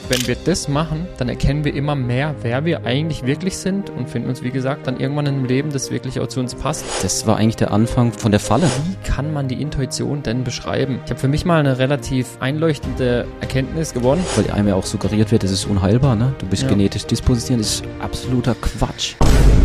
Wenn wir das machen, dann erkennen wir immer mehr, wer wir eigentlich wirklich sind und finden uns, wie gesagt, dann irgendwann in einem Leben, das wirklich auch zu uns passt. Das war eigentlich der Anfang von der Falle. Wie kann man die Intuition denn beschreiben? Ich habe für mich mal eine relativ einleuchtende Erkenntnis gewonnen. Weil einem ja auch suggeriert wird, das ist unheilbar, ne? Du bist genetisch dispositioniert, das ist absoluter Quatsch.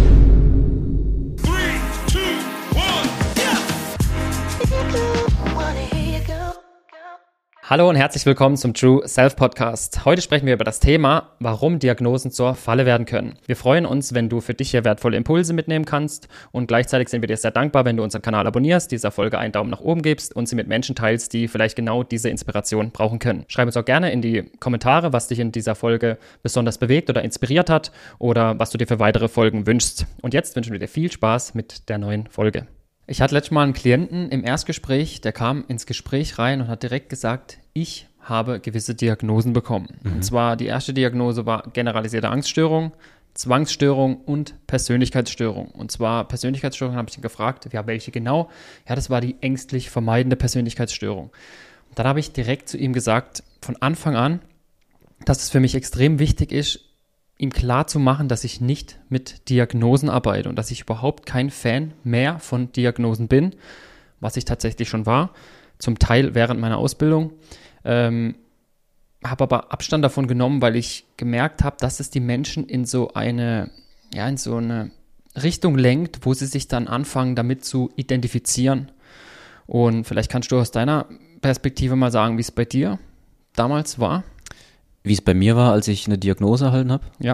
Hallo und herzlich willkommen zum True Self Podcast. Heute sprechen wir über das Thema, warum Diagnosen zur Falle werden können. Wir freuen uns, wenn du für dich hier wertvolle Impulse mitnehmen kannst und gleichzeitig sind wir dir sehr dankbar, wenn du unseren Kanal abonnierst, dieser Folge einen Daumen nach oben gibst und sie mit Menschen teilst, die vielleicht genau diese Inspiration brauchen können. Schreib uns auch gerne in die Kommentare, was dich in dieser Folge besonders bewegt oder inspiriert hat oder was du dir für weitere Folgen wünschst. Und jetzt wünschen wir dir viel Spaß mit der neuen Folge. Ich hatte letztes Mal einen Klienten im Erstgespräch, der kam ins Gespräch rein und hat direkt gesagt, ich habe gewisse Diagnosen bekommen. Und zwar die erste Diagnose war generalisierte Angststörung, Zwangsstörung und Persönlichkeitsstörung. Und zwar Persönlichkeitsstörung habe ich ihn gefragt, ja, welche genau? Ja, das war die ängstlich vermeidende Persönlichkeitsstörung. Und dann habe ich direkt zu ihm gesagt, von Anfang an, dass es für mich extrem wichtig ist, ihm klar zu machen, dass ich nicht mit Diagnosen arbeite und dass ich überhaupt kein Fan mehr von Diagnosen bin, was ich tatsächlich schon war, zum Teil während meiner Ausbildung, habe aber Abstand davon genommen, weil ich gemerkt habe, dass es die Menschen in so eine Richtung lenkt, wo sie sich dann anfangen, damit zu identifizieren. Und vielleicht kannst du aus deiner Perspektive mal sagen, wie es bei dir damals war. Wie es bei mir war, als ich eine Diagnose erhalten habe? Ja.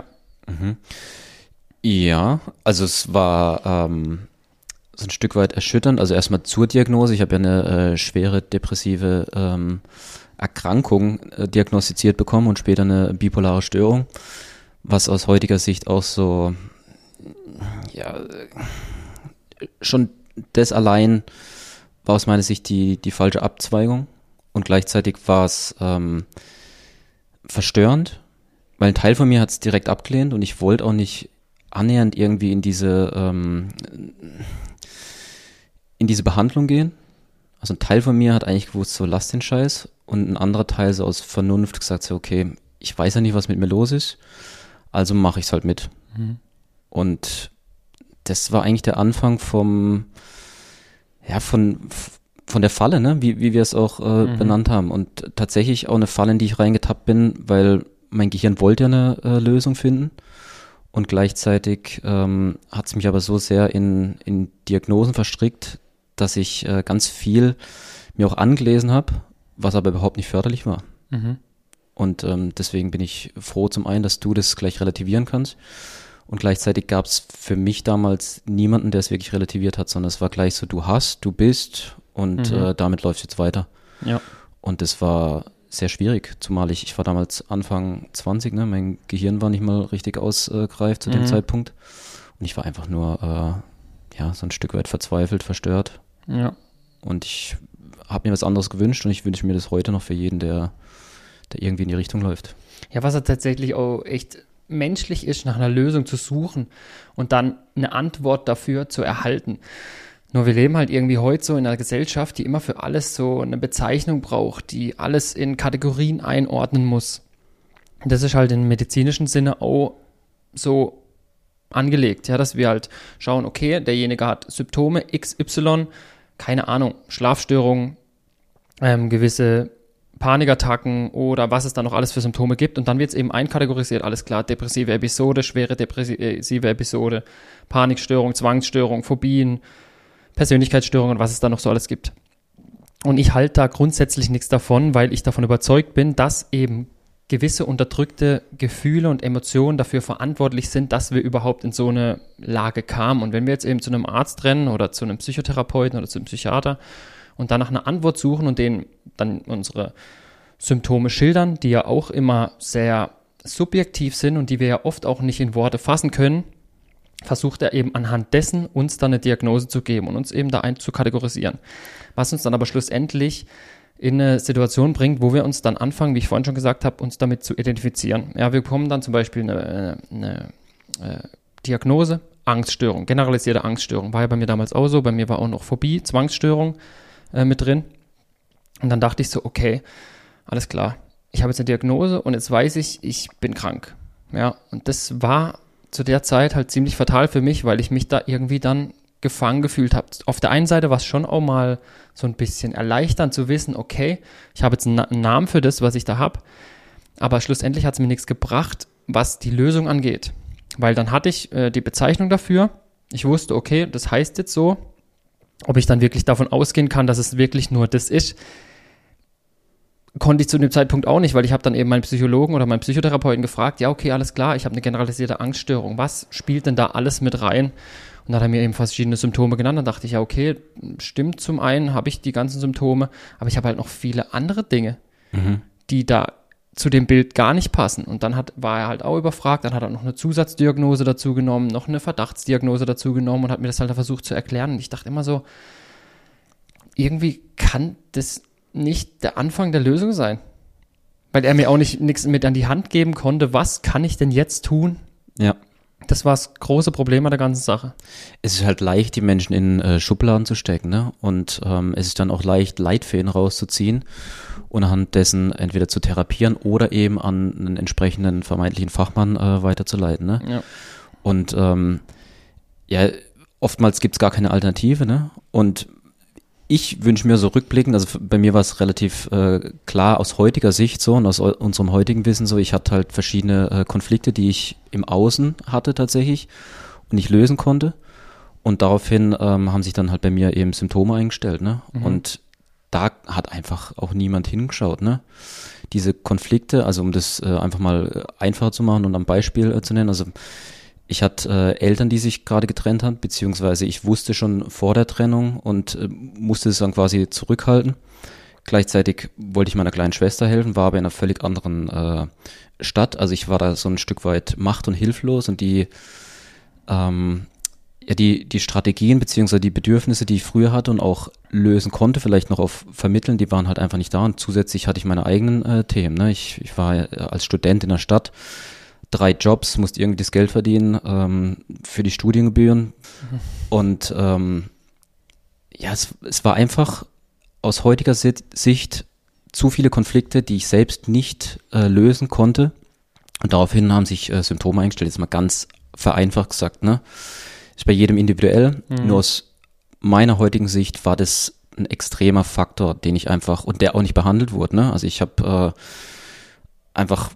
Ja, also es war so ein Stück weit erschütternd. Also erstmal zur Diagnose. Ich habe ja eine schwere depressive Erkrankung diagnostiziert bekommen und später eine bipolare Störung, was aus heutiger Sicht auch so, ja, schon das allein war aus meiner Sicht die falsche Abzweigung und gleichzeitig war es verstörend, weil ein Teil von mir hat es direkt abgelehnt und ich wollte auch nicht annähernd irgendwie in diese Behandlung gehen. Also ein Teil von mir hat eigentlich gewusst, so lass den Scheiß und ein anderer Teil so aus Vernunft gesagt, so okay, ich weiß ja nicht, was mit mir los ist, also mache ich es halt mit. Und das war eigentlich der Anfang von der Falle, ne? wie wir es auch benannt haben. Und tatsächlich auch eine Falle, in die ich reingetappt bin, weil mein Gehirn wollte ja eine Lösung finden. Und gleichzeitig hat es mich aber so sehr in Diagnosen verstrickt, dass ich ganz viel mir auch angelesen habe, was aber überhaupt nicht förderlich war. Und deswegen bin ich froh zum einen, dass du das gleich relativieren kannst. Und gleichzeitig gab es für mich damals niemanden, der es wirklich relativiert hat, sondern es war gleich so, du bist und damit läuft es jetzt weiter. Ja. Und das war sehr schwierig, zumal ich war damals Anfang 20, ne? Mein Gehirn war nicht mal richtig ausgereift zu dem Zeitpunkt. Und ich war einfach nur so ein Stück weit verzweifelt, verstört. Ja. Und ich habe mir was anderes gewünscht und ich wünsche mir das heute noch für jeden, der irgendwie in die Richtung läuft. Ja, was ja tatsächlich auch echt menschlich ist, nach einer Lösung zu suchen und dann eine Antwort dafür zu erhalten. Nur wir leben halt irgendwie heute so in einer Gesellschaft, die immer für alles so eine Bezeichnung braucht, die alles in Kategorien einordnen muss. Das ist halt im medizinischen Sinne auch so angelegt, ja, dass wir halt schauen, okay, derjenige hat Symptome XY, keine Ahnung, Schlafstörungen, gewisse Panikattacken oder was es da noch alles für Symptome gibt und dann wird es eben einkategorisiert, alles klar, depressive Episode, schwere depressive Episode, Panikstörung, Zwangsstörung, Phobien, Persönlichkeitsstörungen, was es da noch so alles gibt. Und ich halte da grundsätzlich nichts davon, weil ich davon überzeugt bin, dass eben gewisse unterdrückte Gefühle und Emotionen dafür verantwortlich sind, dass wir überhaupt in so eine Lage kamen. Und wenn wir jetzt eben zu einem Arzt rennen oder zu einem Psychotherapeuten oder zu einem Psychiater und dann nach einer Antwort suchen und denen dann unsere Symptome schildern, die ja auch immer sehr subjektiv sind und die wir ja oft auch nicht in Worte fassen können, versucht er eben anhand dessen uns dann eine Diagnose zu geben und uns eben da zu kategorisieren. Was uns dann aber schlussendlich in eine Situation bringt, wo wir uns dann anfangen, wie ich vorhin schon gesagt habe, uns damit zu identifizieren. Ja, wir bekommen dann zum Beispiel eine Diagnose, Angststörung, generalisierte Angststörung. War ja bei mir damals auch so, bei mir war auch noch Phobie, Zwangsstörung mit drin. Und dann dachte ich so, okay, alles klar, ich habe jetzt eine Diagnose und jetzt weiß ich bin krank. Ja, und das war zu der Zeit halt ziemlich fatal für mich, weil ich mich da irgendwie dann gefangen gefühlt habe. Auf der einen Seite war es schon auch mal so ein bisschen erleichternd zu wissen, okay, ich habe jetzt einen Namen für das, was ich da habe, aber schlussendlich hat es mir nichts gebracht, was die Lösung angeht. Weil dann hatte ich die Bezeichnung dafür, ich wusste, okay, das heißt jetzt so, ob ich dann wirklich davon ausgehen kann, dass es wirklich nur das ist, konnte ich zu dem Zeitpunkt auch nicht, weil ich habe dann eben meinen Psychologen oder meinen Psychotherapeuten gefragt, ja, okay, alles klar, ich habe eine generalisierte Angststörung, was spielt denn da alles mit rein? Und dann hat er mir eben verschiedene Symptome genannt, dann dachte ich, ja, okay, stimmt, zum einen habe ich die ganzen Symptome, aber ich habe halt noch viele andere Dinge, die da zu dem Bild gar nicht passen. Und dann war er halt auch überfragt, dann hat er noch eine Zusatzdiagnose dazu genommen, noch eine Verdachtsdiagnose dazu genommen und hat mir das halt versucht zu erklären. Und ich dachte immer so, irgendwie kann das nicht der Anfang der Lösung sein. Weil er mir auch nichts mit an die Hand geben konnte, was kann ich denn jetzt tun? Ja. Das war das große Problem an der ganzen Sache. Es ist halt leicht, die Menschen in Schubladen zu stecken, ne? Und es ist dann auch leicht, Leitfäden rauszuziehen und anhand dessen entweder zu therapieren oder eben an einen entsprechenden vermeintlichen Fachmann weiterzuleiten, ne? Ja. Und ja, oftmals gibt es gar keine Alternative, ne? Und ich wünsche mir so rückblickend, also bei mir war es relativ klar aus heutiger Sicht so und aus unserem heutigen Wissen so, ich hatte halt verschiedene Konflikte, die ich im Außen hatte tatsächlich und nicht lösen konnte. Und daraufhin haben sich dann halt bei mir eben Symptome eingestellt, ne? Und da hat einfach auch niemand hingeschaut, ne? Diese Konflikte, also um das einfach mal einfacher zu machen und am Beispiel zu nennen, also ich hatte Eltern, die sich gerade getrennt haben, beziehungsweise ich wusste schon vor der Trennung und musste es dann quasi zurückhalten. Gleichzeitig wollte ich meiner kleinen Schwester helfen, war aber in einer völlig anderen Stadt. Also ich war da so ein Stück weit macht- und hilflos und die Strategien beziehungsweise die Bedürfnisse, die ich früher hatte und auch lösen konnte, vielleicht noch auf vermitteln, die waren halt einfach nicht da. Und zusätzlich hatte ich meine eigenen Themen. Ne? Ich war als Student in der Stadt, 3 Jobs, musste irgendwie das Geld verdienen für die Studiengebühren. Und ja, es war einfach aus heutiger Sicht zu viele Konflikte, die ich selbst nicht lösen konnte. Und daraufhin haben sich Symptome eingestellt, jetzt mal ganz vereinfacht gesagt, ne? Ist bei jedem individuell. Nur aus meiner heutigen Sicht war das ein extremer Faktor, den ich einfach, und der auch nicht behandelt wurde, ne? Also ich habe einfach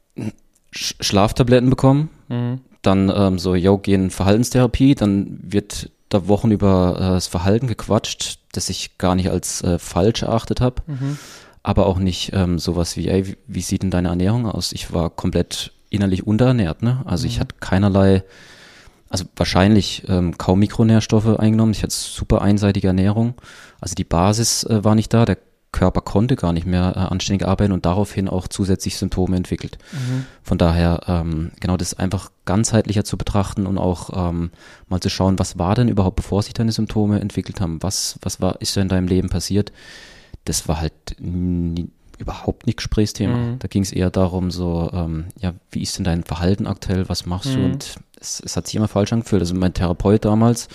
Schlaftabletten bekommen, dann geh in Verhaltenstherapie, dann wird da Wochen über das Verhalten gequatscht, das ich gar nicht als falsch erachtet habe, aber auch nicht sowas wie, ey, wie sieht denn deine Ernährung aus? Ich war komplett innerlich unterernährt, ne? Also ich hatte keinerlei, also wahrscheinlich kaum Mikronährstoffe eingenommen, ich hatte super einseitige Ernährung, also die Basis war nicht da, der Körper konnte gar nicht mehr anständig arbeiten und daraufhin auch zusätzlich Symptome entwickelt. Von daher, genau das einfach ganzheitlicher zu betrachten und auch mal zu schauen, was war denn überhaupt, bevor sich deine Symptome entwickelt haben, ist da in deinem Leben passiert, das war halt überhaupt nicht Gesprächsthema. Da ging es eher darum, so, wie ist denn dein Verhalten aktuell, was machst du? Und es hat sich immer falsch angefühlt. Also mein Therapeut damals,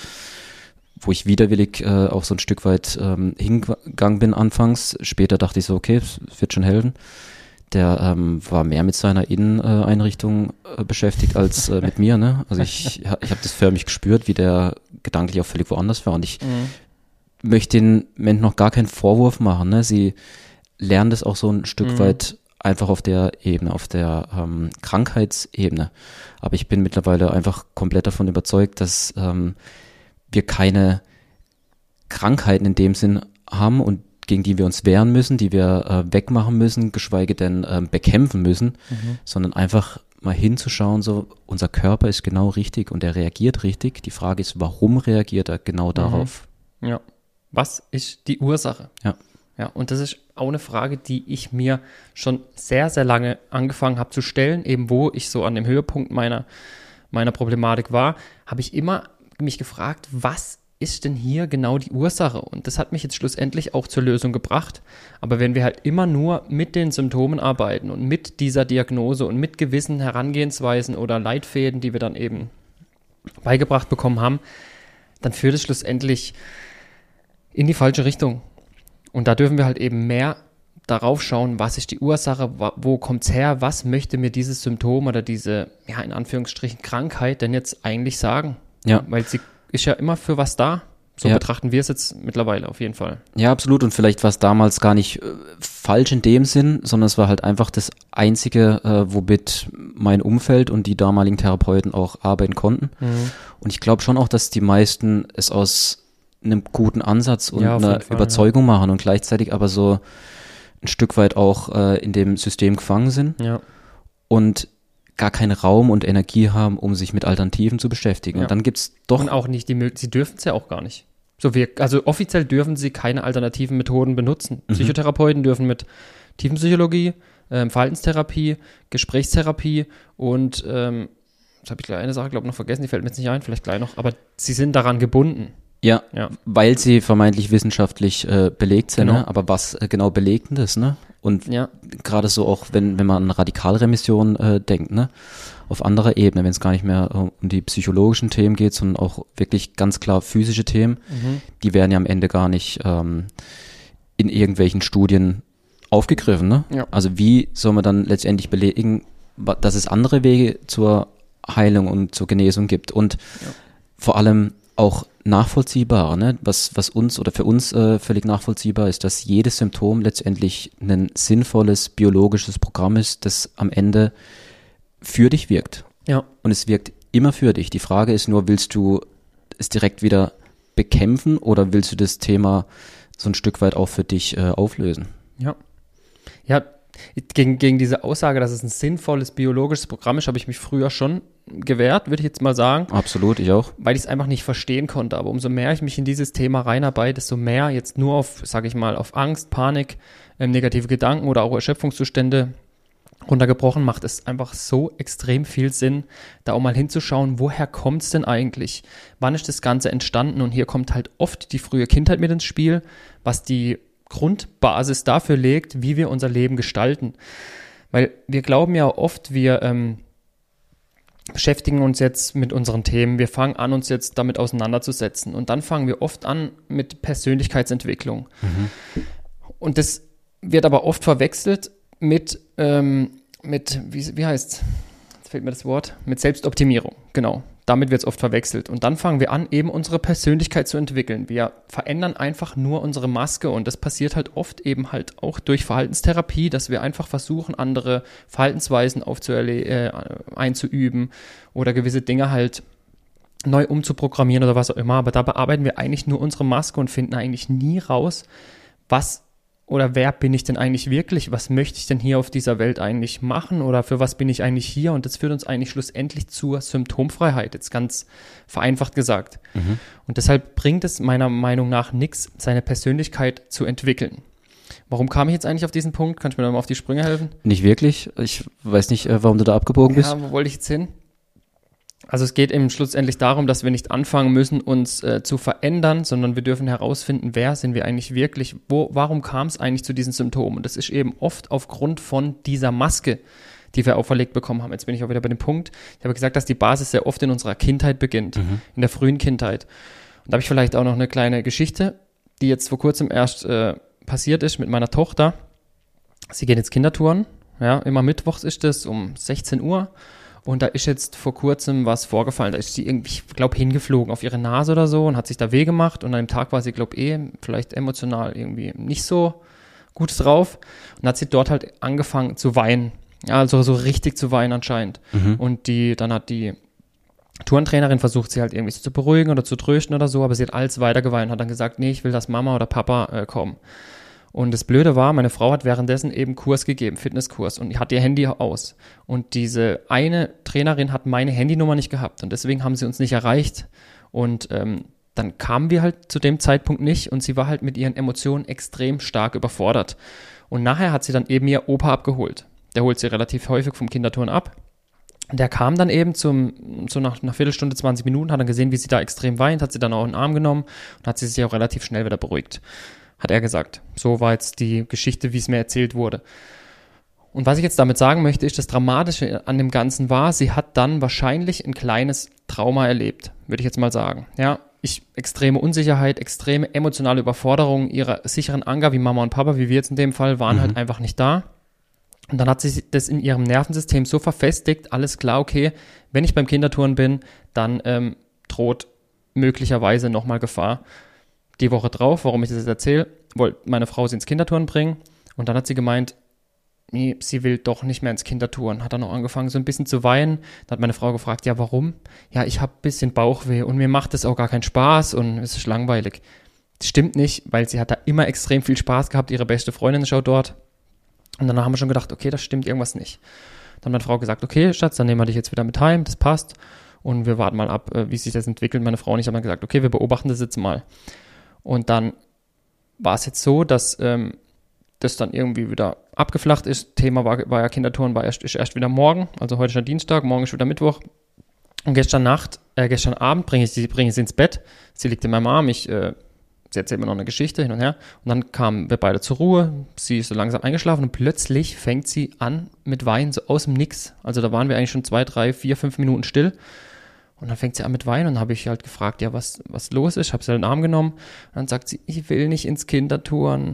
wo ich widerwillig auch so ein Stück weit hingegangen bin anfangs. Später dachte ich so, okay, es wird schon helfen. Der war mehr mit seiner Inneneinrichtung beschäftigt als mit mir. Ne? Also ich habe das förmlich gespürt, wie der gedanklich auch völlig woanders war. Und ich möchte den Menschen noch gar keinen Vorwurf machen. Ne? Sie lernen das auch so ein Stück weit einfach auf der Ebene, auf der Krankheitsebene. Aber ich bin mittlerweile einfach komplett davon überzeugt, dass wir keine Krankheiten in dem Sinn haben und gegen die wir uns wehren müssen, die wir wegmachen müssen, geschweige denn bekämpfen müssen, sondern einfach mal hinzuschauen, so unser Körper ist genau richtig und er reagiert richtig. Die Frage ist, warum reagiert er genau darauf? Ja. Was ist die Ursache? Ja. Ja, und das ist auch eine Frage, die ich mir schon sehr, sehr lange angefangen habe zu stellen, eben wo ich so an dem Höhepunkt meiner Problematik war, habe ich immer mich gefragt, was ist denn hier genau die Ursache? Und das hat mich jetzt schlussendlich auch zur Lösung gebracht. Aber wenn wir halt immer nur mit den Symptomen arbeiten und mit dieser Diagnose und mit gewissen Herangehensweisen oder Leitfäden, die wir dann eben beigebracht bekommen haben, dann führt es schlussendlich in die falsche Richtung. Und da dürfen wir halt eben mehr darauf schauen, was ist die Ursache, wo kommt es her, was möchte mir dieses Symptom oder diese, ja, in Anführungsstrichen Krankheit denn jetzt eigentlich sagen? Ja. Weil sie ist ja immer für was da. So betrachten wir es jetzt mittlerweile auf jeden Fall. Ja, absolut. Und vielleicht war es damals gar nicht falsch in dem Sinn, sondern es war halt einfach das Einzige, womit mein Umfeld und die damaligen Therapeuten auch arbeiten konnten. Und ich glaube schon auch, dass die meisten es aus einem guten Ansatz und einer Überzeugung machen und gleichzeitig aber so ein Stück weit auch in dem System gefangen sind und gar keinen Raum und Energie haben, um sich mit Alternativen zu beschäftigen. Ja. Und dann gibt's doch... Und auch nicht die Möglichkeit, sie dürfen es ja auch gar nicht. Also offiziell dürfen sie keine alternativen Methoden benutzen. Psychotherapeuten dürfen mit Tiefenpsychologie, Verhaltenstherapie, Gesprächstherapie und, jetzt habe ich gleich eine Sache, glaube ich, noch vergessen, die fällt mir jetzt nicht ein, vielleicht gleich noch, aber sie sind daran gebunden. Ja, weil sie vermeintlich wissenschaftlich belegt sind, Genau. ne? Aber was genau belegt denn das, ne? Und gerade so auch, wenn man an Radikalremission denkt, ne? Auf anderer Ebene, wenn es gar nicht mehr um die psychologischen Themen geht, sondern auch wirklich ganz klar physische Themen, die werden ja am Ende gar nicht in irgendwelchen Studien aufgegriffen, ne? Ja. Also wie soll man dann letztendlich belegen, dass es andere Wege zur Heilung und zur Genesung gibt und vor allem auch nachvollziehbar, ne? Was uns oder für uns völlig nachvollziehbar ist, dass jedes Symptom letztendlich ein sinnvolles biologisches Programm ist, das am Ende für dich wirkt. Ja. Und es wirkt immer für dich. Die Frage ist nur, willst du es direkt wieder bekämpfen oder willst du das Thema so ein Stück weit auch für dich auflösen? Ja. Ja, gegen diese Aussage, dass es ein sinnvolles biologisches Programm ist, habe ich mich früher schon gewehrt, würde ich jetzt mal sagen. Absolut, ich auch. Weil ich es einfach nicht verstehen konnte. Aber umso mehr ich mich in dieses Thema reinarbeite, desto mehr jetzt nur auf, sage ich mal, auf Angst, Panik, negative Gedanken oder auch Erschöpfungszustände runtergebrochen, macht es einfach so extrem viel Sinn, da auch mal hinzuschauen, woher kommt es denn eigentlich? Wann ist das Ganze entstanden? Und hier kommt halt oft die frühe Kindheit mit ins Spiel, was die Grundbasis dafür legt, wie wir unser Leben gestalten. Weil wir glauben ja oft, wir beschäftigen uns jetzt mit unseren Themen, wir fangen an, uns jetzt damit auseinanderzusetzen und dann fangen wir oft an mit Persönlichkeitsentwicklung. Und das wird aber oft verwechselt mit wie heißt's? Jetzt fehlt mir das Wort. Mit Selbstoptimierung, genau. Damit wird es oft verwechselt. Und dann fangen wir an, eben unsere Persönlichkeit zu entwickeln. Wir verändern einfach nur unsere Maske und das passiert halt oft eben halt auch durch Verhaltenstherapie, dass wir einfach versuchen, andere Verhaltensweisen einzuüben oder gewisse Dinge halt neu umzuprogrammieren oder was auch immer. Aber da bearbeiten wir eigentlich nur unsere Maske und finden eigentlich nie raus, was oder wer bin ich denn eigentlich wirklich? Was möchte ich denn hier auf dieser Welt eigentlich machen? Oder für was bin ich eigentlich hier? Und das führt uns eigentlich schlussendlich zur Symptomfreiheit, jetzt ganz vereinfacht gesagt. Und deshalb bringt es meiner Meinung nach nichts, seine Persönlichkeit zu entwickeln. Warum kam ich jetzt eigentlich auf diesen Punkt? Kannst du mir da mal auf die Sprünge helfen? Nicht wirklich. Ich weiß nicht, warum du da abgebogen bist. Ja, wo wollte ich jetzt hin? Also es geht eben schlussendlich darum, dass wir nicht anfangen müssen, uns zu verändern, sondern wir dürfen herausfinden, wer sind wir eigentlich wirklich, warum kam es eigentlich zu diesen Symptomen? Und das ist eben oft aufgrund von dieser Maske, die wir auferlegt bekommen haben. Jetzt bin ich auch wieder bei dem Punkt, ich habe gesagt, dass die Basis sehr oft in unserer Kindheit beginnt, in der frühen Kindheit. Und da habe ich vielleicht auch noch eine kleine Geschichte, die jetzt vor kurzem erst passiert ist mit meiner Tochter. Sie geht jetzt Kindertouren, ja, immer mittwochs ist das um 16 Uhr. Und da ist jetzt vor kurzem was vorgefallen. Da ist sie irgendwie, ich glaube, hingeflogen auf ihre Nase oder so und hat sich da weh gemacht. Und an dem Tag war sie, glaube ich, vielleicht emotional irgendwie nicht so gut drauf. Und hat sie dort halt angefangen zu weinen. Ja, also so richtig zu weinen anscheinend. Und dann hat die Tourentrainerin versucht, sie halt irgendwie so zu beruhigen oder zu trösten oder so. Aber sie hat alles weiter geweint und hat dann gesagt, nee, ich will, dass Mama oder Papa kommen. Und das Blöde war, meine Frau hat währenddessen eben Kurs gegeben, Fitnesskurs, und hat ihr Handy aus. Und diese eine Trainerin hat meine Handynummer nicht gehabt und deswegen haben sie uns nicht erreicht. Und dann kamen wir halt zu dem Zeitpunkt nicht und sie war halt mit ihren Emotionen extrem stark überfordert. Und nachher hat sie dann eben ihr Opa abgeholt. Der holt sie relativ häufig vom Kinderturnen ab. Und der kam dann eben so nach einer Viertelstunde, 20 Minuten, hat dann gesehen, wie sie da extrem weint, hat sie dann auch in den Arm genommen und hat sie sich auch relativ schnell wieder beruhigt. Hat er gesagt. So war jetzt die Geschichte, wie es mir erzählt wurde. Und was ich jetzt damit sagen möchte, ist, das Dramatische an dem Ganzen war, sie hat dann wahrscheinlich ein kleines Trauma erlebt, würde ich jetzt mal sagen. Ja, extreme Unsicherheit, extreme emotionale Überforderung ihrer sicheren Anker, wie Mama und Papa, wie wir jetzt in dem Fall, waren halt einfach nicht da. Und dann hat sich das in ihrem Nervensystem so verfestigt, alles klar, okay, wenn ich beim Kindertouren bin, dann droht möglicherweise nochmal Gefahr. Die Woche drauf, warum ich das jetzt erzähle, wollte meine Frau sie ins Kindertouren bringen und dann hat sie gemeint, nee, sie will doch nicht mehr ins Kindertouren. Hat dann auch angefangen so ein bisschen zu weinen. Dann hat meine Frau gefragt, ja warum? Ja, ich habe ein bisschen Bauchweh und mir macht das auch gar keinen Spaß und es ist langweilig. Das stimmt nicht, weil sie hat da immer extrem viel Spaß gehabt, ihre beste Freundin schaut dort. Und danach haben wir schon gedacht, okay, das stimmt irgendwas nicht. Dann hat meine Frau gesagt, okay, Schatz, dann nehmen wir dich jetzt wieder mit heim, das passt. Und wir warten mal ab, wie sich das entwickelt. Meine Frau und ich haben dann gesagt, okay, wir beobachten das jetzt mal. Und dann war es jetzt so, dass das dann irgendwie wieder abgeflacht ist. Thema war ja Kindertouren, ist erst wieder morgen. Also heute ist ja Dienstag, morgen ist wieder Mittwoch. Und gestern Abend bringe ich sie ins Bett. Sie liegt in meinem Arm, sie erzählt mir noch eine Geschichte hin und her. Und dann kamen wir beide zur Ruhe. Sie ist so langsam eingeschlafen und plötzlich fängt sie an mit Weinen, so aus dem Nix. Also da waren wir eigentlich schon 2, 3, 4, 5 Minuten still. Und dann fängt sie an mit Weinen und dann habe ich halt gefragt, ja, was los ist. Ich habe sie halt in den Arm genommen. Und dann sagt sie, ich will nicht ins Kindertouren.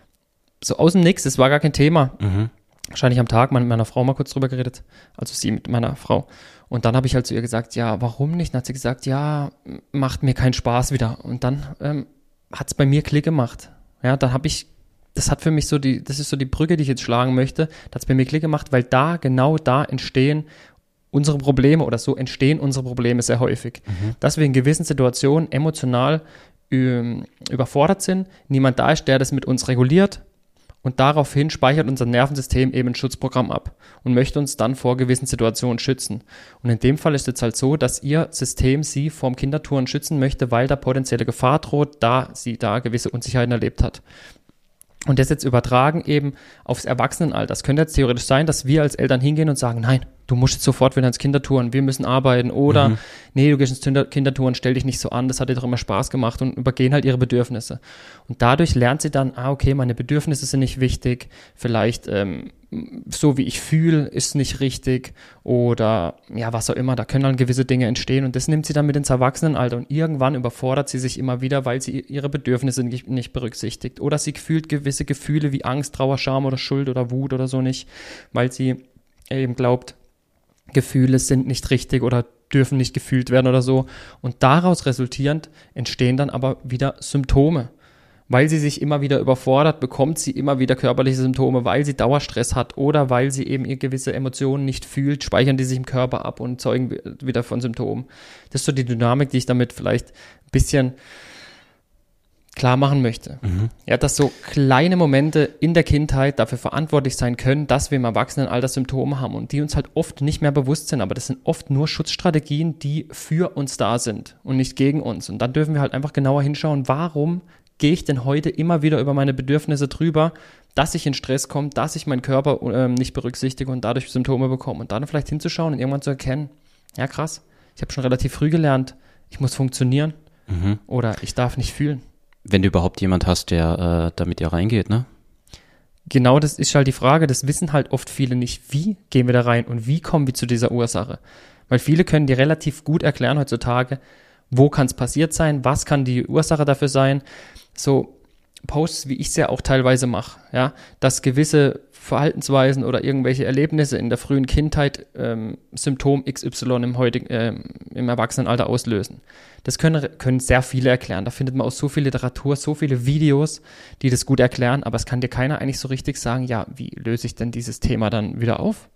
So aus dem Nix, das war gar kein Thema. Wahrscheinlich am Tag mit meiner Frau mal kurz drüber geredet. Also sie mit meiner Frau. Und dann habe ich halt zu ihr gesagt, ja, warum nicht? Dann hat sie gesagt, ja, macht mir keinen Spaß wieder. Und dann hat es bei mir Klick gemacht. Ja, dann habe ich, das hat für mich das ist so die Brücke, die ich jetzt schlagen möchte. Da hat es bei mir Klick gemacht, weil genau da entstehen unsere Probleme oder so entstehen unsere Probleme sehr häufig. Dass wir in gewissen Situationen emotional überfordert sind, niemand da ist, der das mit uns reguliert und daraufhin speichert unser Nervensystem eben ein Schutzprogramm ab und möchte uns dann vor gewissen Situationen schützen. Und in dem Fall ist es jetzt halt so, dass ihr System sie vorm Kindertouren schützen möchte, weil da potenzielle Gefahr droht, da sie da gewisse Unsicherheiten erlebt hat. Und das jetzt übertragen eben aufs Erwachsenenalter. Es könnte jetzt theoretisch sein, dass wir als Eltern hingehen und sagen, nein, du musst jetzt sofort wieder ins Kindertouren, wir müssen arbeiten. Oder, nee, du gehst ins Kindertouren, stell dich nicht so an, das hat dir doch immer Spaß gemacht und übergehen halt ihre Bedürfnisse. Und dadurch lernt sie dann, okay, meine Bedürfnisse sind nicht wichtig, vielleicht so wie ich fühle, ist nicht richtig oder ja, was auch immer, da können dann gewisse Dinge entstehen und das nimmt sie dann mit ins Erwachsenenalter und irgendwann überfordert sie sich immer wieder, weil sie ihre Bedürfnisse nicht berücksichtigt oder sie fühlt gewisse Gefühle wie Angst, Trauer, Scham oder Schuld oder Wut oder so nicht, weil sie eben glaubt, Gefühle sind nicht richtig oder dürfen nicht gefühlt werden oder so und daraus resultierend entstehen dann aber wieder Symptome. Weil sie sich immer wieder überfordert, bekommt sie immer wieder körperliche Symptome, weil sie Dauerstress hat oder weil sie eben ihr gewisse Emotionen nicht fühlt, speichern die sich im Körper ab und zeugen wieder von Symptomen. Das ist so die Dynamik, die ich damit vielleicht ein bisschen klar machen möchte. Ja, dass so kleine Momente in der Kindheit dafür verantwortlich sein können, dass wir im Erwachsenenalter Symptome haben und die uns halt oft nicht mehr bewusst sind, aber das sind oft nur Schutzstrategien, die für uns da sind und nicht gegen uns. Und dann dürfen wir halt einfach genauer hinschauen, warum gehe ich denn heute immer wieder über meine Bedürfnisse drüber, dass ich in Stress komme, dass ich meinen Körper nicht berücksichtige und dadurch Symptome bekomme. Und dann vielleicht hinzuschauen und irgendwann zu erkennen, ja krass, ich habe schon relativ früh gelernt, ich muss funktionieren oder ich darf nicht fühlen. Wenn du überhaupt jemand hast, der da mit dir reingeht, ne? Genau, das ist halt die Frage, das wissen halt oft viele nicht, wie gehen wir da rein und wie kommen wir zu dieser Ursache. Weil viele können dir relativ gut erklären heutzutage, wo kann es passiert sein, was kann die Ursache dafür sein. So Posts, wie ich es ja auch teilweise mache, ja, dass gewisse Verhaltensweisen oder irgendwelche Erlebnisse in der frühen Kindheit Symptom XY im Erwachsenenalter auslösen. Das können sehr viele erklären. Da findet man auch so viel Literatur, so viele Videos, die das gut erklären, aber es kann dir keiner eigentlich so richtig sagen, ja, wie löse ich denn dieses Thema dann wieder auf?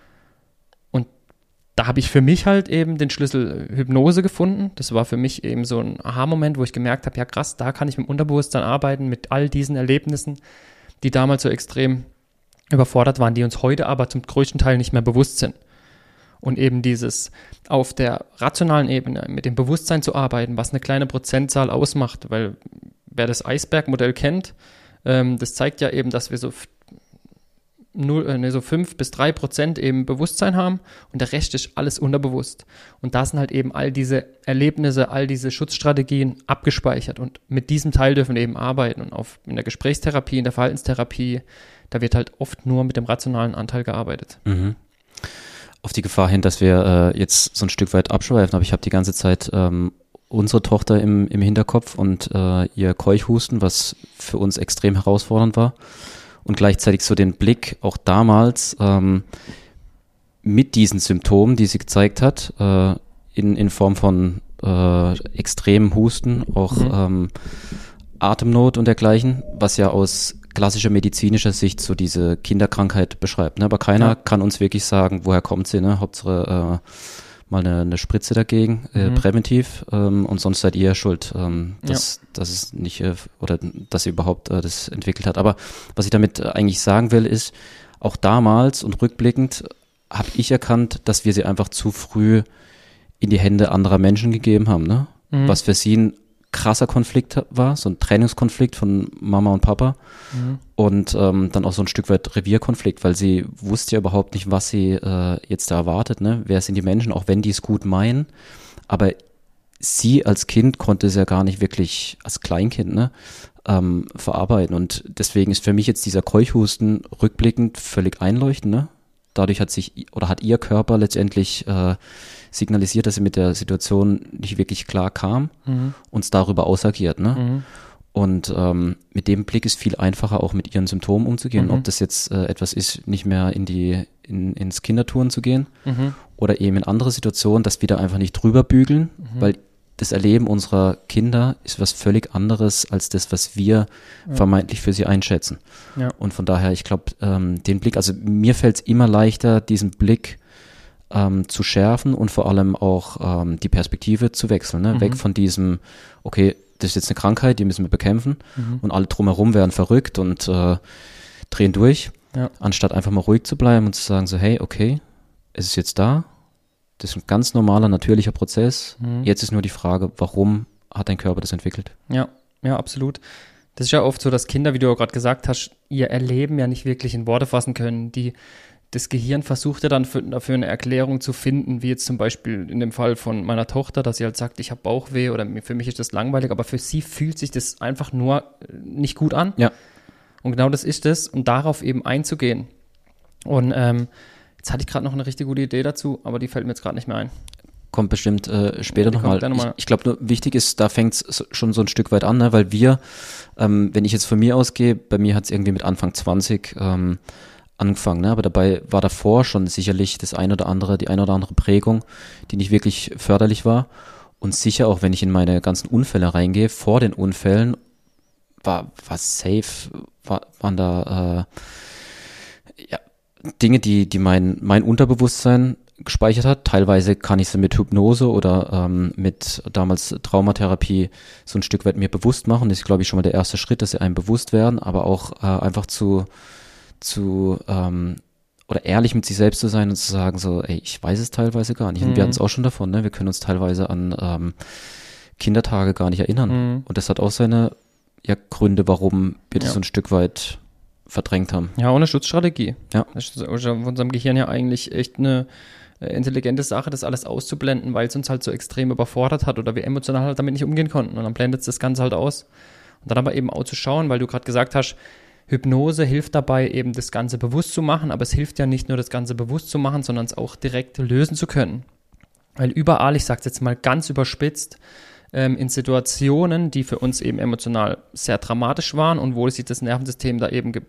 Und da habe ich für mich halt eben den Schlüssel Hypnose gefunden. Das war für mich eben so ein Aha-Moment, wo ich gemerkt habe, ja krass, da kann ich mit dem Unterbewusstsein arbeiten, mit all diesen Erlebnissen, die damals so extrem überfordert waren, die uns heute aber zum größten Teil nicht mehr bewusst sind. Und eben dieses auf der rationalen Ebene mit dem Bewusstsein zu arbeiten, was eine kleine Prozentzahl ausmacht, weil wer das Eisbergmodell kennt, das zeigt ja eben, dass wir so 5-3% eben Bewusstsein haben und der Rest ist alles unterbewusst. Und da sind halt eben all diese Erlebnisse, all diese Schutzstrategien abgespeichert und mit diesem Teil dürfen wir eben arbeiten. Und in der Gesprächstherapie, in der Verhaltenstherapie, da wird halt oft nur mit dem rationalen Anteil gearbeitet. Auf die Gefahr hin, dass wir jetzt so ein Stück weit abschweifen, aber ich habe die ganze Zeit unsere Tochter im Hinterkopf und ihr Keuchhusten, was für uns extrem herausfordernd war. Und gleichzeitig so den Blick auch damals mit diesen Symptomen, die sie gezeigt hat, in Form von extremem Husten, auch Atemnot und dergleichen, was ja aus klassischer medizinischer Sicht so diese Kinderkrankheit beschreibt. Ne? Aber keiner kann uns wirklich sagen, woher kommt sie. Ne? Hauptsache mal eine Spritze dagegen, präventiv, und sonst seid ihr schuld, dass es nicht, oder dass sie überhaupt das entwickelt hat. Aber was ich damit eigentlich sagen will, ist, auch damals und rückblickend habe ich erkannt, dass wir sie einfach zu früh in die Hände anderer Menschen gegeben haben, ne? Was für sie ein krasser Konflikt war, so ein Trennungskonflikt von Mama und Papa und dann auch so ein Stück weit Revierkonflikt, weil sie wusste ja überhaupt nicht, was sie jetzt da erwartet, ne? Wer sind die Menschen, auch wenn die es gut meinen, aber sie als Kind konnte es ja gar nicht wirklich, als Kleinkind, ne, verarbeiten, und deswegen ist für mich jetzt dieser Keuchhusten rückblickend völlig einleuchtend, ne? Dadurch hat ihr Körper letztendlich signalisiert, dass sie mit der Situation nicht wirklich klar kam, uns darüber ausagiert, ne? Und mit dem Blick ist viel einfacher, auch mit ihren Symptomen umzugehen. Ob das jetzt etwas ist, nicht mehr ins Kindertouren zu gehen oder eben in andere Situationen, dass wir da einfach nicht drüber bügeln, weil das Erleben unserer Kinder ist was völlig anderes als das, was wir vermeintlich für sie einschätzen. Ja. Und von daher, ich glaube, den Blick, also mir fällt es immer leichter, diesen Blick zu schärfen und vor allem auch die Perspektive zu wechseln. Ne? Weg von diesem, okay, das ist jetzt eine Krankheit, die müssen wir bekämpfen und alle drumherum werden verrückt und drehen durch, anstatt einfach mal ruhig zu bleiben und zu sagen so, hey, okay, es ist jetzt da, das ist ein ganz normaler, natürlicher Prozess. Jetzt ist nur die Frage, warum hat dein Körper das entwickelt? Ja, absolut. Das ist ja oft so, dass Kinder, wie du auch gerade gesagt hast, ihr Erleben ja nicht wirklich in Worte fassen können. Das Gehirn versucht ja dann dafür eine Erklärung zu finden, wie jetzt zum Beispiel in dem Fall von meiner Tochter, dass sie halt sagt, ich habe Bauchweh oder für mich ist das langweilig, aber für sie fühlt sich das einfach nur nicht gut an. Ja. Und genau das ist es, und darauf eben einzugehen. Und jetzt hatte ich gerade noch eine richtig gute Idee dazu, aber die fällt mir jetzt gerade nicht mehr ein. Kommt bestimmt später nochmal. Ich glaube, nur wichtig ist, da fängt es schon so ein Stück weit an, ne? Weil wir, wenn ich jetzt von mir ausgehe, bei mir hat es irgendwie mit Anfang 20 angefangen, ne? Aber dabei war davor schon sicherlich die ein oder andere Prägung, die nicht wirklich förderlich war. Und sicher auch, wenn ich in meine ganzen Unfälle reingehe, vor den Unfällen waren da Dinge, die mein Unterbewusstsein gespeichert hat. Teilweise kann ich sie mit Hypnose oder mit damals Traumatherapie so ein Stück weit mir bewusst machen. Das ist, glaube ich, schon mal der erste Schritt, dass sie einem bewusst werden, aber auch einfach oder ehrlich mit sich selbst zu sein und zu sagen so, ey, ich weiß es teilweise gar nicht. Und wir hatten es auch schon davon, ne? Wir können uns teilweise an Kindertage gar nicht erinnern. Und das hat auch seine Gründe, warum wir das so ein Stück weit verdrängt haben. Ja, ohne Schutzstrategie. Ja. Das ist in unserem Gehirn ja eigentlich echt eine intelligente Sache, das alles auszublenden, weil es uns halt so extrem überfordert hat oder wir emotional halt damit nicht umgehen konnten. Und dann blendet es das Ganze halt aus. Und dann aber eben auch zu schauen, weil du gerade gesagt hast, Hypnose hilft dabei, eben das Ganze bewusst zu machen, aber es hilft ja nicht nur, das Ganze bewusst zu machen, sondern es auch direkt lösen zu können. Weil überall, ich sage es jetzt mal ganz überspitzt, in Situationen, die für uns eben emotional sehr dramatisch waren und wo sich das Nervensystem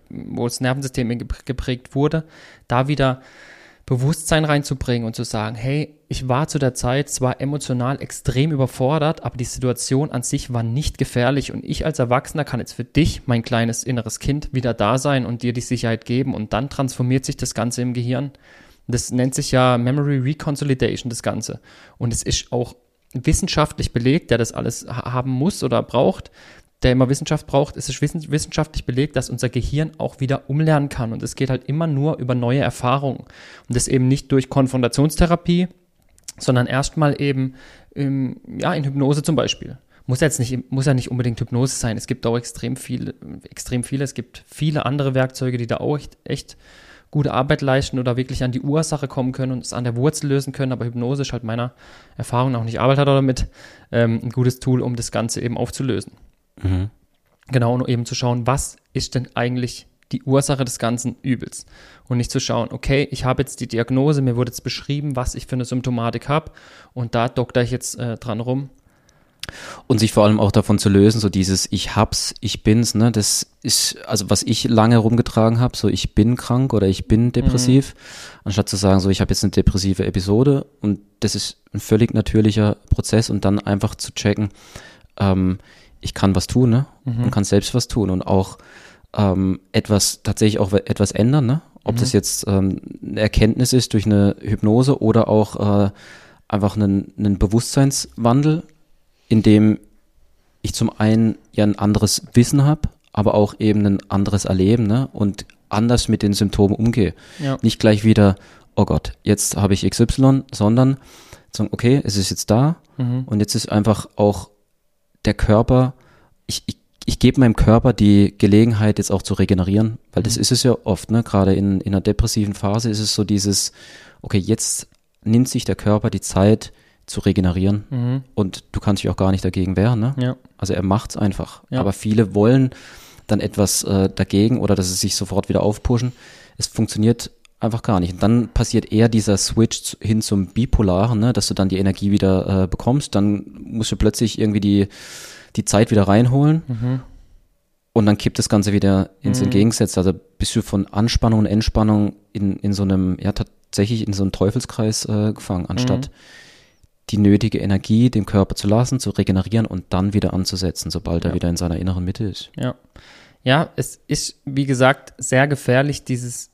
geprägt wurde, da wieder Bewusstsein reinzubringen und zu sagen, hey, ich war zu der Zeit zwar emotional extrem überfordert, aber die Situation an sich war nicht gefährlich und ich als Erwachsener kann jetzt für dich, mein kleines inneres Kind, wieder da sein und dir die Sicherheit geben, und dann transformiert sich das Ganze im Gehirn. Das nennt sich ja Memory Reconsolidation, das Ganze. Und es ist auch wissenschaftlich belegt, der das alles haben muss oder braucht, der immer Wissenschaft braucht, ist es wissenschaftlich belegt, dass unser Gehirn auch wieder umlernen kann. Und es geht halt immer nur über neue Erfahrungen. Und das eben nicht durch Konfrontationstherapie, sondern erstmal eben in Hypnose zum Beispiel. Muss ja nicht unbedingt Hypnose sein. Es gibt auch extrem viele. Es gibt viele andere Werkzeuge, die da auch echt gute Arbeit leisten oder wirklich an die Ursache kommen können und es an der Wurzel lösen können. Aber Hypnose ist halt meiner Erfahrung nach, nicht arbeitet damit, ein gutes Tool, um das Ganze eben aufzulösen. Mhm. Genau, und eben zu schauen, was ist denn eigentlich die Ursache des ganzen Übels? Und nicht zu schauen, okay, ich habe jetzt die Diagnose, mir wurde jetzt beschrieben, was ich für eine Symptomatik habe und da dokter ich jetzt dran rum. Und sich vor allem auch davon zu lösen, so dieses ich hab's, ich bin's, ne, das ist, also was ich lange rumgetragen habe, so ich bin krank oder ich bin depressiv, anstatt zu sagen, so ich habe jetzt eine depressive Episode und das ist ein völlig natürlicher Prozess und dann einfach zu checken, ich kann was tun, ne, und kann selbst was tun und auch tatsächlich auch etwas ändern, ne, ob das jetzt eine Erkenntnis ist durch eine Hypnose oder auch einfach einen Bewusstseinswandel, in dem ich zum einen ja ein anderes Wissen habe, aber auch eben ein anderes Erleben, ne? Und anders mit den Symptomen umgehe. Ja. Nicht gleich wieder, oh Gott, jetzt habe ich XY, sondern sagen, okay, es ist jetzt da und jetzt ist einfach auch der Körper, ich gebe meinem Körper die Gelegenheit, jetzt auch zu regenerieren, weil das ist es ja oft, ne? Gerade in einer depressiven Phase ist es so dieses, okay, jetzt nimmt sich der Körper die Zeit, zu regenerieren und du kannst dich auch gar nicht dagegen wehren, ne? Ja. Also er macht's einfach. Ja. Aber viele wollen dann etwas dagegen oder dass sie sich sofort wieder aufpushen. Es funktioniert einfach gar nicht. Und dann passiert eher dieser Switch hin zum Bipolaren, ne? Dass du dann die Energie wieder bekommst. Dann musst du plötzlich irgendwie die Zeit wieder reinholen und dann kippt das Ganze wieder ins Entgegengesetzte. Also bist du von Anspannung und Entspannung in so einem, ja tatsächlich in so einem Teufelskreis gefangen, anstatt die nötige Energie dem Körper zu lassen, zu regenerieren und dann wieder anzusetzen, sobald er wieder in seiner inneren Mitte ist. Ja. Ja, es ist, wie gesagt, sehr gefährlich, dieses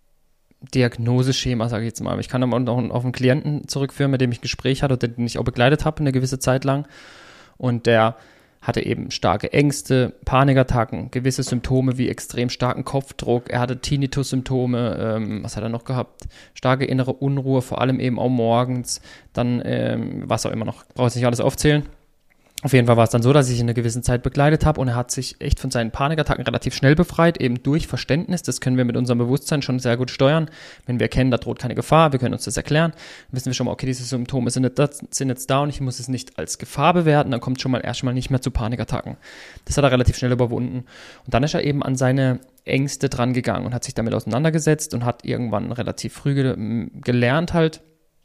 Diagnoseschema, sage ich jetzt mal. Ich kann aber noch auf einen Klienten zurückführen, mit dem ich ein Gespräch hatte, den ich auch begleitet habe eine gewisse Zeit lang. Und der hatte eben starke Ängste, Panikattacken, gewisse Symptome wie extrem starken Kopfdruck. Er hatte Tinnitus-Symptome, was hat er noch gehabt? Starke innere Unruhe, vor allem eben auch morgens. Dann, was auch immer noch, brauche ich nicht alles aufzählen. Auf jeden Fall war es dann so, dass ich ihn eine gewisse Zeit begleitet habe und er hat sich echt von seinen Panikattacken relativ schnell befreit, eben durch Verständnis. Das können wir mit unserem Bewusstsein schon sehr gut steuern. Wenn wir erkennen, da droht keine Gefahr, wir können uns das erklären, dann wissen wir schon mal, okay, diese Symptome sind jetzt da und ich muss es nicht als Gefahr bewerten, dann kommt schon mal erstmal nicht mehr zu Panikattacken. Das hat er relativ schnell überwunden. Und dann ist er eben an seine Ängste dran gegangen und hat sich damit auseinandergesetzt und hat irgendwann relativ früh gelernt halt,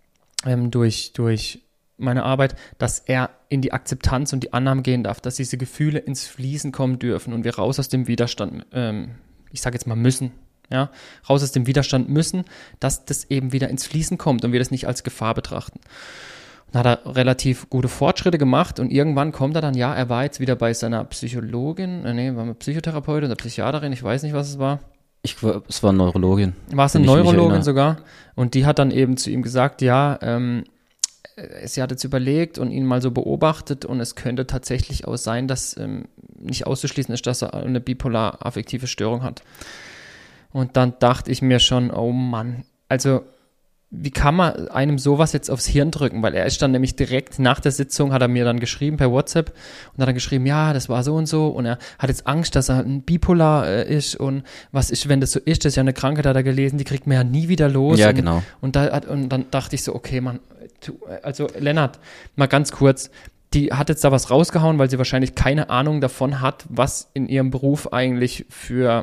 durch meine Arbeit, dass er in die Akzeptanz und die Annahme gehen darf, dass diese Gefühle ins Fließen kommen dürfen und wir raus aus dem Widerstand, ich sage jetzt mal müssen, ja, raus aus dem Widerstand müssen, dass das eben wieder ins Fließen kommt und wir das nicht als Gefahr betrachten. Und da hat er relativ gute Fortschritte gemacht und irgendwann kommt er dann, ja, er war jetzt wieder bei seiner Psychologin, war eine Psychotherapeutin oder Psychiaterin, ich weiß nicht, was es war. Es war eine Neurologin. War es eine Neurologin sogar? Und die hat dann eben zu ihm gesagt, ja, sie hat jetzt überlegt und ihn mal so beobachtet und es könnte tatsächlich auch sein, dass nicht auszuschließen ist, dass er eine bipolar-affektive Störung hat. Und dann dachte ich mir schon, oh Mann, also wie kann man einem sowas jetzt aufs Hirn drücken? Weil er ist dann nämlich direkt nach der Sitzung, hat er mir dann geschrieben per WhatsApp und hat dann geschrieben, ja, das war so und er hat jetzt Angst, dass er ein Bipolar ist und was ist, wenn das so ist, das ist ja eine Krankheit, hat er gelesen, die kriegt man ja nie wieder los. Ja, genau. Und dann dachte ich so, okay, Mann, also Lennart, mal ganz kurz, die hat jetzt da was rausgehauen, weil sie wahrscheinlich keine Ahnung davon hat, was in ihrem Beruf eigentlich für,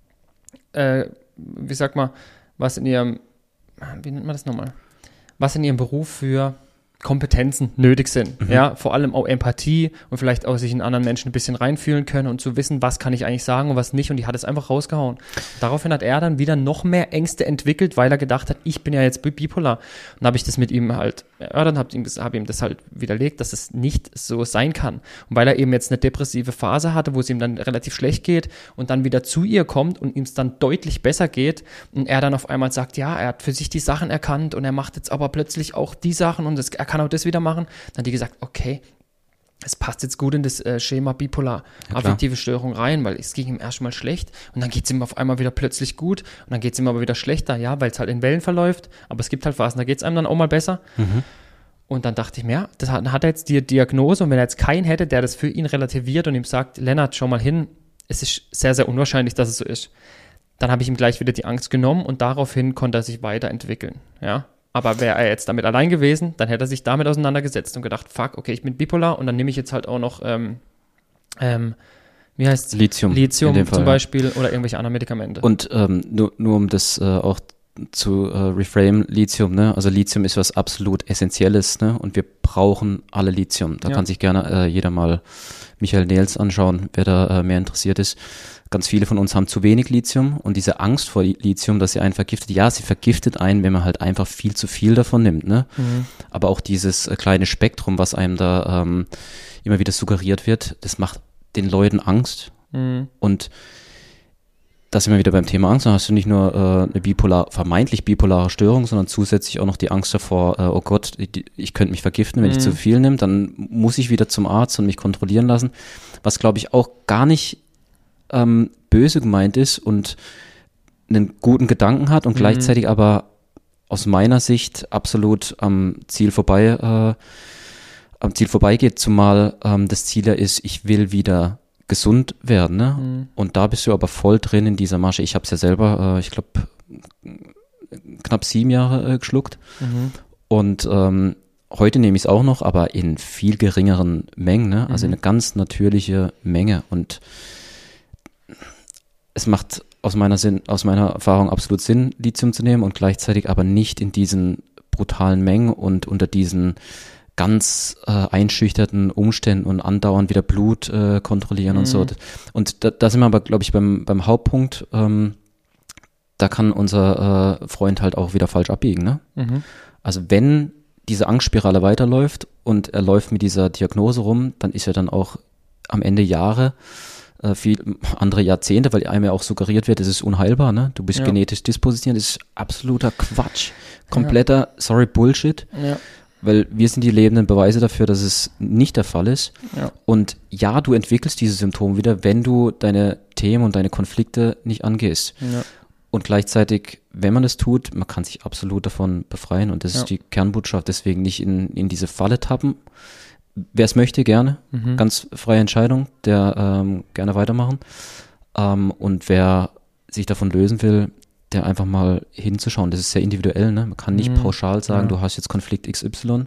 was in ihrem, wie nennt man das nochmal? Was in ihrem Beruf für Kompetenzen nötig sind. Ja, vor allem auch Empathie und vielleicht auch sich in anderen Menschen ein bisschen reinfühlen können und zu wissen, was kann ich eigentlich sagen und was nicht. Und die hat es einfach rausgehauen. Daraufhin hat er dann wieder noch mehr Ängste entwickelt, weil er gedacht hat, ich bin ja jetzt bipolar. Und dann habe ich das mit ihm halt erörtert, habe ihm das halt widerlegt, dass es nicht so sein kann. Und weil er eben jetzt eine depressive Phase hatte, wo es ihm dann relativ schlecht geht und dann wieder zu ihr kommt und ihm es dann deutlich besser geht und er dann auf einmal sagt, ja, er hat für sich die Sachen erkannt und er macht jetzt aber plötzlich auch die Sachen und er kann auch das wieder machen. Dann hat die gesagt, okay, es passt jetzt gut in das Schema bipolar-affektive Störung rein, weil es ging ihm erstmal schlecht und dann geht es ihm auf einmal wieder plötzlich gut und dann geht es ihm aber wieder schlechter, ja, weil es halt in Wellen verläuft, aber es gibt halt Phasen, da geht es einem dann auch mal besser. Und dann dachte ich mir, ja, dann hat er jetzt die Diagnose und wenn er jetzt keinen hätte, der das für ihn relativiert und ihm sagt, Lennart, schau mal hin, es ist sehr, sehr unwahrscheinlich, dass es so ist. Dann habe ich ihm gleich wieder die Angst genommen und daraufhin konnte er sich weiterentwickeln, ja. Aber wäre er jetzt damit allein gewesen, dann hätte er sich damit auseinandergesetzt und gedacht, fuck, okay, ich bin bipolar und dann nehme ich jetzt halt auch noch, wie heißt's? Lithium Lithium in dem Fall, zum Beispiel oder irgendwelche anderen Medikamente. Und nur um das auch zu reframe Lithium, ne? Also Lithium ist was absolut Essentielles, ne? Und wir brauchen alle Lithium. Da kann sich gerne jeder mal Michael Nehls anschauen, wer da mehr interessiert ist. Ganz viele von uns haben zu wenig Lithium und diese Angst vor Lithium, dass sie einen vergiftet, ja, sie vergiftet einen, wenn man halt einfach viel zu viel davon nimmt, ne? Aber auch dieses kleine Spektrum, was einem da immer wieder suggeriert wird, das macht den Leuten Angst. Und da sind wir wieder beim Thema Angst. Dann hast du nicht nur eine vermeintlich bipolare Störung, sondern zusätzlich auch noch die Angst davor, oh Gott, ich könnte mich vergiften, wenn ich zu viel nehme. Dann muss ich wieder zum Arzt und mich kontrollieren lassen. Was, glaube ich, auch gar nicht böse gemeint ist und einen guten Gedanken hat und gleichzeitig aber aus meiner Sicht absolut am Ziel vorbeigeht, zumal das Ziel ja ist, ich will wieder gesund werden, ne? Und da bist du aber voll drin in dieser Masche. Ich habe es ja selber, ich glaube, knapp 7 Jahre geschluckt und heute nehme ich es auch noch, aber in viel geringeren Mengen, ne? Also eine ganz natürliche Menge und es macht aus meiner Erfahrung absolut Sinn, Lithium zu nehmen und gleichzeitig aber nicht in diesen brutalen Mengen und unter diesen ganz einschüchterten Umständen und andauernd wieder Blut kontrollieren und so. Und da sind wir aber, glaube ich, beim Hauptpunkt, da kann unser Freund halt auch wieder falsch abbiegen, ne? Also wenn diese Angstspirale weiterläuft und er läuft mit dieser Diagnose rum, dann ist er dann auch am Ende Jahre, viel andere Jahrzehnte, weil einem ja auch suggeriert wird, es ist unheilbar, ne? Du bist genetisch dispositioniert, das ist absoluter Quatsch. Kompletter, sorry, Bullshit. Ja. Weil wir sind die lebenden Beweise dafür, dass es nicht der Fall ist. Ja. Und ja, du entwickelst diese Symptome wieder, wenn du deine Themen und deine Konflikte nicht angehst. Ja. Und gleichzeitig, wenn man das tut, man kann sich absolut davon befreien. Und das ist die Kernbotschaft. Deswegen nicht in diese Falle tappen. Wer es möchte, gerne. Ganz freie Entscheidung, der gerne weitermachen. Und wer sich davon lösen will, der einfach mal hinzuschauen. Das ist sehr individuell, ne? Man kann nicht pauschal sagen, du hast jetzt Konflikt XY,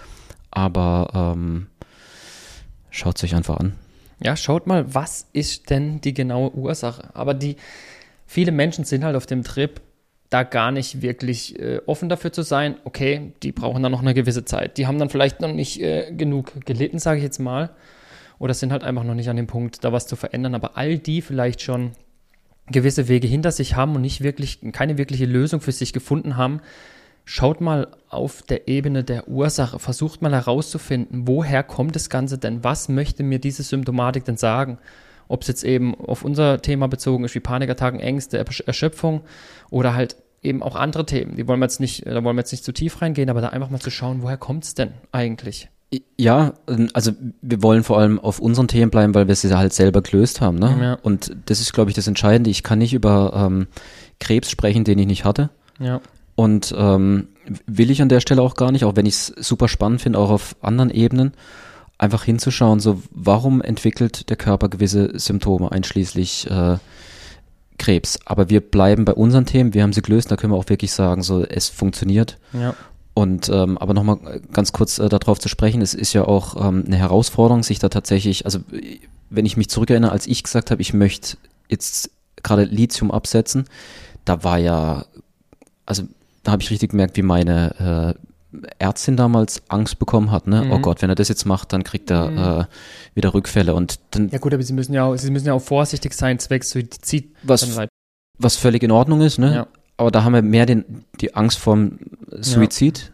aber schaut es euch einfach an. Ja, schaut mal, was ist denn die genaue Ursache? Aber viele Menschen sind halt auf dem Trip, da gar nicht wirklich offen dafür zu sein, okay, die brauchen dann noch eine gewisse Zeit. Die haben dann vielleicht noch nicht genug gelitten, sage ich jetzt mal, oder sind halt einfach noch nicht an dem Punkt, da was zu verändern. Aber all die vielleicht schon gewisse Wege hinter sich haben und keine wirkliche Lösung für sich gefunden haben, schaut mal auf der Ebene der Ursache, versucht mal herauszufinden, woher kommt das Ganze denn, was möchte mir diese Symptomatik denn sagen, ob es jetzt eben auf unser Thema bezogen ist, wie Panikattacken, Ängste, Erschöpfung oder halt eben auch andere Themen, da wollen wir jetzt nicht zu tief reingehen, aber da einfach mal zu schauen, woher kommt es denn eigentlich? Ja, also wir wollen vor allem auf unseren Themen bleiben, weil wir sie halt selber gelöst haben, ne? Ja. Und das ist, glaube ich, das Entscheidende. Ich kann nicht über Krebs sprechen, den ich nicht hatte. Ja. Und will ich an der Stelle auch gar nicht, auch wenn ich es super spannend finde, auch auf anderen Ebenen, einfach hinzuschauen, so warum entwickelt der Körper gewisse Symptome, einschließlich Krebs. Aber wir bleiben bei unseren Themen, wir haben sie gelöst, da können wir auch wirklich sagen, so es funktioniert. Ja. Und aber nochmal ganz kurz darauf zu sprechen, es ist ja auch eine Herausforderung, sich da tatsächlich, also wenn ich mich zurückerinnere, als ich gesagt habe, ich möchte jetzt gerade Lithium absetzen, da war ja, also da habe ich richtig gemerkt, wie meine Ärztin damals Angst bekommen hat, ne? Oh Gott, wenn er das jetzt macht, dann kriegt er wieder Rückfälle und dann. Ja gut, aber sie müssen ja auch vorsichtig sein, zwecks Suizid. Was völlig in Ordnung ist, ne? Ja. Aber da haben wir mehr die Angst vorm Suizid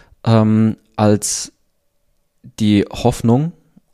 als die Hoffnung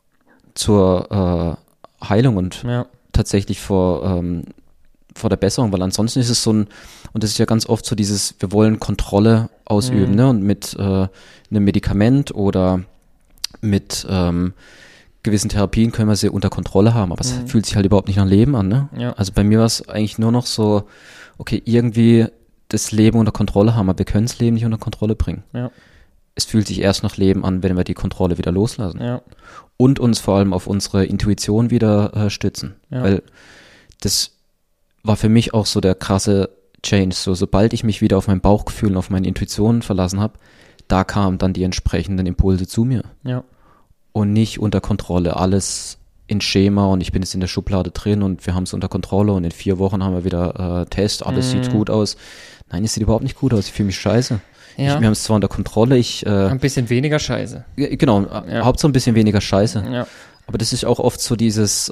zur Heilung und tatsächlich vor der Besserung, weil ansonsten ist es so und das ist ja ganz oft so dieses, wir wollen Kontrolle ausüben, ne? Und mit einem Medikament oder mit gewissen Therapien können wir sie unter Kontrolle haben, aber es fühlt sich halt überhaupt nicht nach Leben an, ne? Ja. Also bei mir war es eigentlich nur noch so, okay, irgendwie das Leben unter Kontrolle haben, aber wir können das Leben nicht unter Kontrolle bringen. Ja. Es fühlt sich erst nach Leben an, wenn wir die Kontrolle wieder loslassen. Ja. Und uns vor allem auf unsere Intuition wieder stützen. Ja. Weil das war für mich auch so der krasse Change. So, sobald ich mich wieder auf mein Bauchgefühl und auf meine Intuition verlassen habe, da kamen dann die entsprechenden Impulse zu mir. Ja. Und nicht unter Kontrolle alles in Schema und ich bin jetzt in der Schublade drin und wir haben es unter Kontrolle und in 4 Wochen haben wir wieder Test, alles sieht gut aus. Nein, es sieht überhaupt nicht gut aus, ich fühle mich scheiße. Ja. Wir haben es zwar unter Kontrolle, ein bisschen weniger Scheiße. Genau, Hauptsache ein bisschen weniger Scheiße. Ja. Aber das ist auch oft so dieses,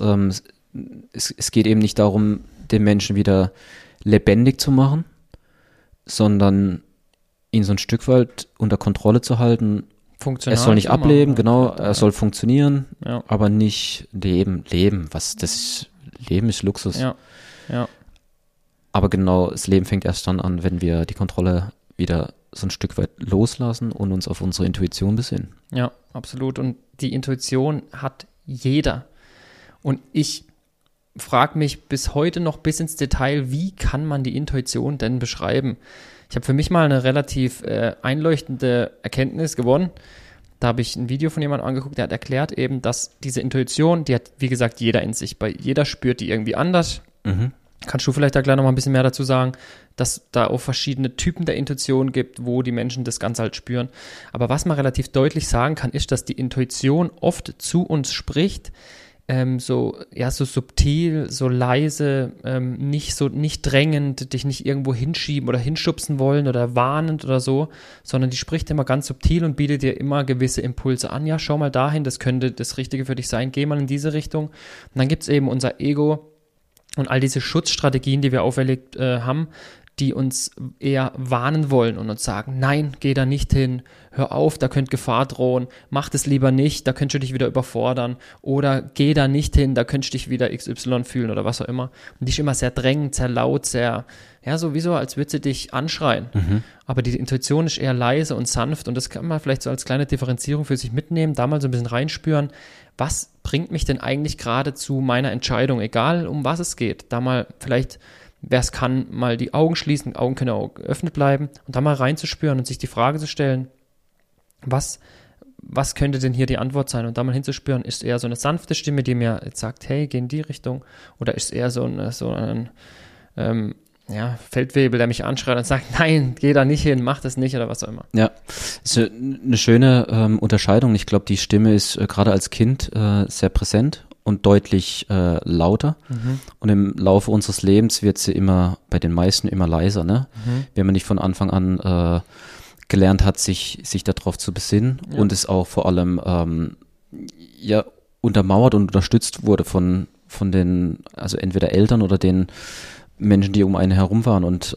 es geht eben nicht darum, den Menschen wieder lebendig zu machen, sondern ihn so ein Stück weit unter Kontrolle zu halten. Funktional. Er soll nicht ableben, genau, er soll funktionieren, Ja. aber nicht leben. Leben ist Luxus. Ja. Ja. Aber genau, das Leben fängt erst dann an, wenn wir die Kontrolle wieder so ein Stück weit loslassen und uns auf unsere Intuition besinnen. Ja, absolut. Und die Intuition hat jeder. Und ich frage mich bis heute noch bis ins Detail, wie kann man die Intuition denn beschreiben? Ich habe für mich mal eine relativ einleuchtende Erkenntnis gewonnen. Da habe ich ein Video von jemandem angeguckt, der hat erklärt eben, dass diese Intuition, die hat, wie gesagt, jeder in sich. Jeder spürt die irgendwie anders. Kannst du vielleicht da gleich noch mal ein bisschen mehr dazu sagen, dass da auch verschiedene Typen der Intuition gibt, wo die Menschen das Ganze halt spüren. Aber was man relativ deutlich sagen kann, ist, dass die Intuition oft zu uns spricht, so subtil, so leise, nicht drängend, dich nicht irgendwo hinschieben oder hinschubsen wollen oder warnend oder so, sondern die spricht immer ganz subtil und bietet dir immer gewisse Impulse an. Ja, schau mal dahin, das könnte das Richtige für dich sein, geh mal in diese Richtung. Und dann gibt es eben unser Ego und all diese Schutzstrategien, die wir auferlegt haben, die uns eher warnen wollen und uns sagen, nein, geh da nicht hin, hör auf, da könnte Gefahr drohen, mach das lieber nicht, da könntest du dich wieder überfordern oder geh da nicht hin, da könntest du dich wieder XY fühlen oder was auch immer. Und die ist immer sehr drängend, sehr laut, sehr, ja, sowieso, als würde sie dich anschreien. Aber die Intuition ist eher leise und sanft und das kann man vielleicht so als kleine Differenzierung für sich mitnehmen, da mal so ein bisschen reinspüren, was bringt mich denn eigentlich gerade zu meiner Entscheidung, egal um was es geht, da mal vielleicht, wer es kann, mal die Augen schließen, Augen können auch geöffnet bleiben und da mal reinzuspüren und sich die Frage zu stellen, was könnte denn hier die Antwort sein? Und da mal hinzuspüren, ist eher so eine sanfte Stimme, die mir jetzt sagt, hey, geh in die Richtung, oder ist eher so ein Feldwebel, der mich anschreit und sagt, nein, geh da nicht hin, mach das nicht oder was auch immer. Ja, ist eine schöne Unterscheidung. Ich glaube, die Stimme ist gerade als Kind sehr präsent und deutlich lauter. Und im Laufe unseres Lebens wird sie immer, bei den meisten immer leiser, ne? Wenn man nicht von Anfang an gelernt hat, sich darauf zu besinnen und es auch vor allem untermauert und unterstützt wurde von den, also entweder Eltern oder den Menschen, die um einen herum waren. Und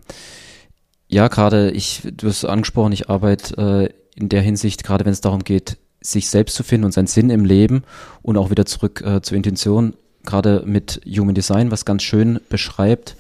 gerade du hast angesprochen, ich arbeite in der Hinsicht, gerade wenn es darum geht, sich selbst zu finden und seinen Sinn im Leben und auch wieder zurück zur Intention, gerade mit Human Design, was ganz schön beschreibt,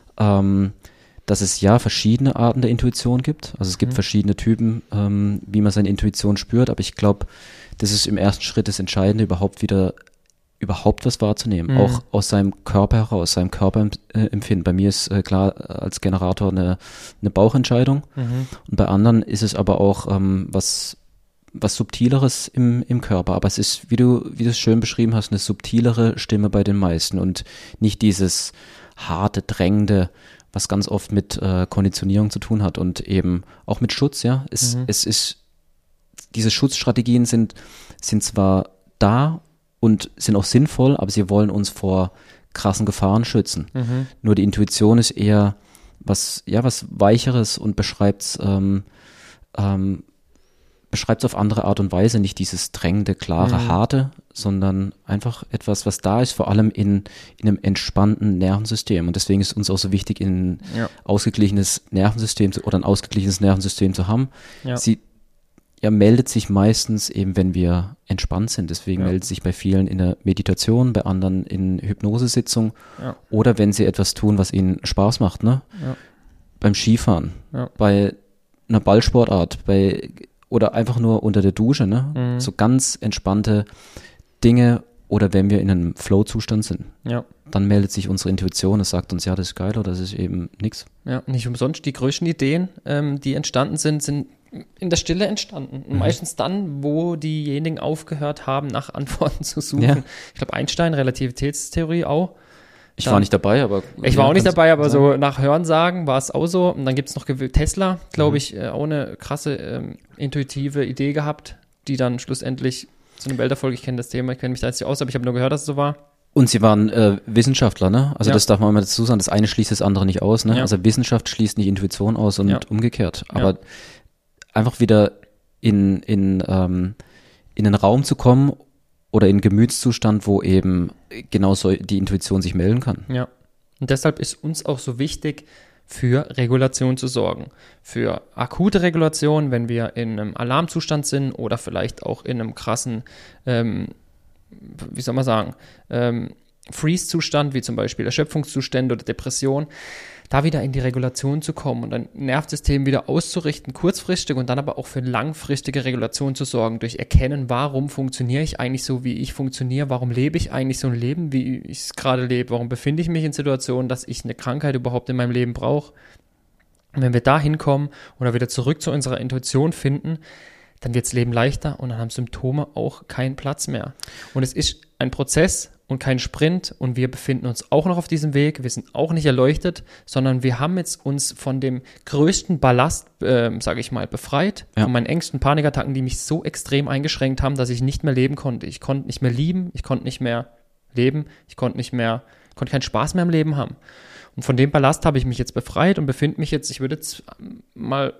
dass es verschiedene Arten der Intuition gibt. Also es gibt verschiedene Typen, wie man seine Intuition spürt, aber ich glaube, das ist im ersten Schritt das Entscheidende, überhaupt was wahrzunehmen, auch aus seinem Körper heraus, seinem Körperempfinden. Bei mir ist klar als Generator eine Bauchentscheidung und bei anderen ist es aber auch was Subtileres im Körper, aber es ist, wie du es schön beschrieben hast, eine subtilere Stimme bei den meisten und nicht dieses harte, drängende, was ganz oft mit Konditionierung zu tun hat und eben auch mit Schutz, ja. Es ist, diese Schutzstrategien sind zwar da und sind auch sinnvoll, aber sie wollen uns vor krassen Gefahren schützen. Nur die Intuition ist eher was Weicheres und beschreibt's auf andere Art und Weise, nicht dieses drängende, klare, harte, sondern einfach etwas, was da ist, vor allem in einem entspannten Nervensystem. Und deswegen ist uns auch so wichtig, ein ausgeglichenes Nervensystem oder ein ausgeglichenes Nervensystem zu haben. Ja. Sie meldet sich meistens eben, wenn wir entspannt sind. Deswegen meldet sich bei vielen in der Meditation, bei anderen in Hypnosesitzung oder wenn sie etwas tun, was ihnen Spaß macht, ne? Ja. Beim Skifahren, bei einer Ballsportart, oder einfach nur unter der Dusche, ne? So ganz entspannte Dinge oder wenn wir in einem Flow-Zustand sind. Ja. Dann meldet sich unsere Intuition, es sagt uns, ja, das ist geil oder das ist eben nichts. Ja, nicht umsonst. Die größten Ideen, die entstanden sind in der Stille entstanden. Und meistens dann, wo diejenigen aufgehört haben, nach Antworten zu suchen. Ja. Ich glaube, Einstein, Relativitätstheorie auch. Ich war nicht dabei, aber... Ich war auch nicht dabei, aber so nach Hörensagen war es auch so. Und dann gibt es noch Tesla, glaube ich, auch eine krasse intuitive Idee gehabt, die dann schlussendlich zu einem Welterfolg. Ich kenne das Thema, ich kenne mich da jetzt nicht aus, aber ich habe nur gehört, dass es so war. Und sie waren Wissenschaftler, ne? Also das darf man immer dazu sagen, das eine schließt das andere nicht aus, ne? Ja. Also Wissenschaft schließt nicht Intuition aus und umgekehrt. Aber einfach wieder in einen Raum zu kommen oder in einen Gemütszustand, wo eben genau so die Intuition sich melden kann. Ja, und deshalb ist uns auch so wichtig, für Regulation zu sorgen. Für akute Regulation, wenn wir in einem Alarmzustand sind oder vielleicht auch in einem krassen, Freeze-Zustand, wie zum Beispiel Erschöpfungszustände oder Depression, da wieder in die Regulation zu kommen und ein Nervensystem wieder auszurichten, kurzfristig und dann aber auch für langfristige Regulation zu sorgen, durch Erkennen, warum funktioniere ich eigentlich so, wie ich funktioniere, warum lebe ich eigentlich so ein Leben, wie ich es gerade lebe, warum befinde ich mich in Situationen, dass ich eine Krankheit überhaupt in meinem Leben brauche. Und wenn wir da hinkommen oder wieder zurück zu unserer Intuition finden, dann wird das Leben leichter und dann haben Symptome auch keinen Platz mehr. Und es ist ein Prozess und kein Sprint und wir befinden uns auch noch auf diesem Weg. Wir sind auch nicht erleuchtet, sondern wir haben jetzt uns von dem größten Ballast, befreit, von meinen engsten Panikattacken, die mich so extrem eingeschränkt haben, dass ich nicht mehr leben konnte. Ich konnte nicht mehr lieben, ich konnte nicht mehr leben, ich konnte keinen Spaß mehr im Leben haben. Und von dem Ballast habe ich mich jetzt befreit und befinde mich jetzt, ich würde jetzt mal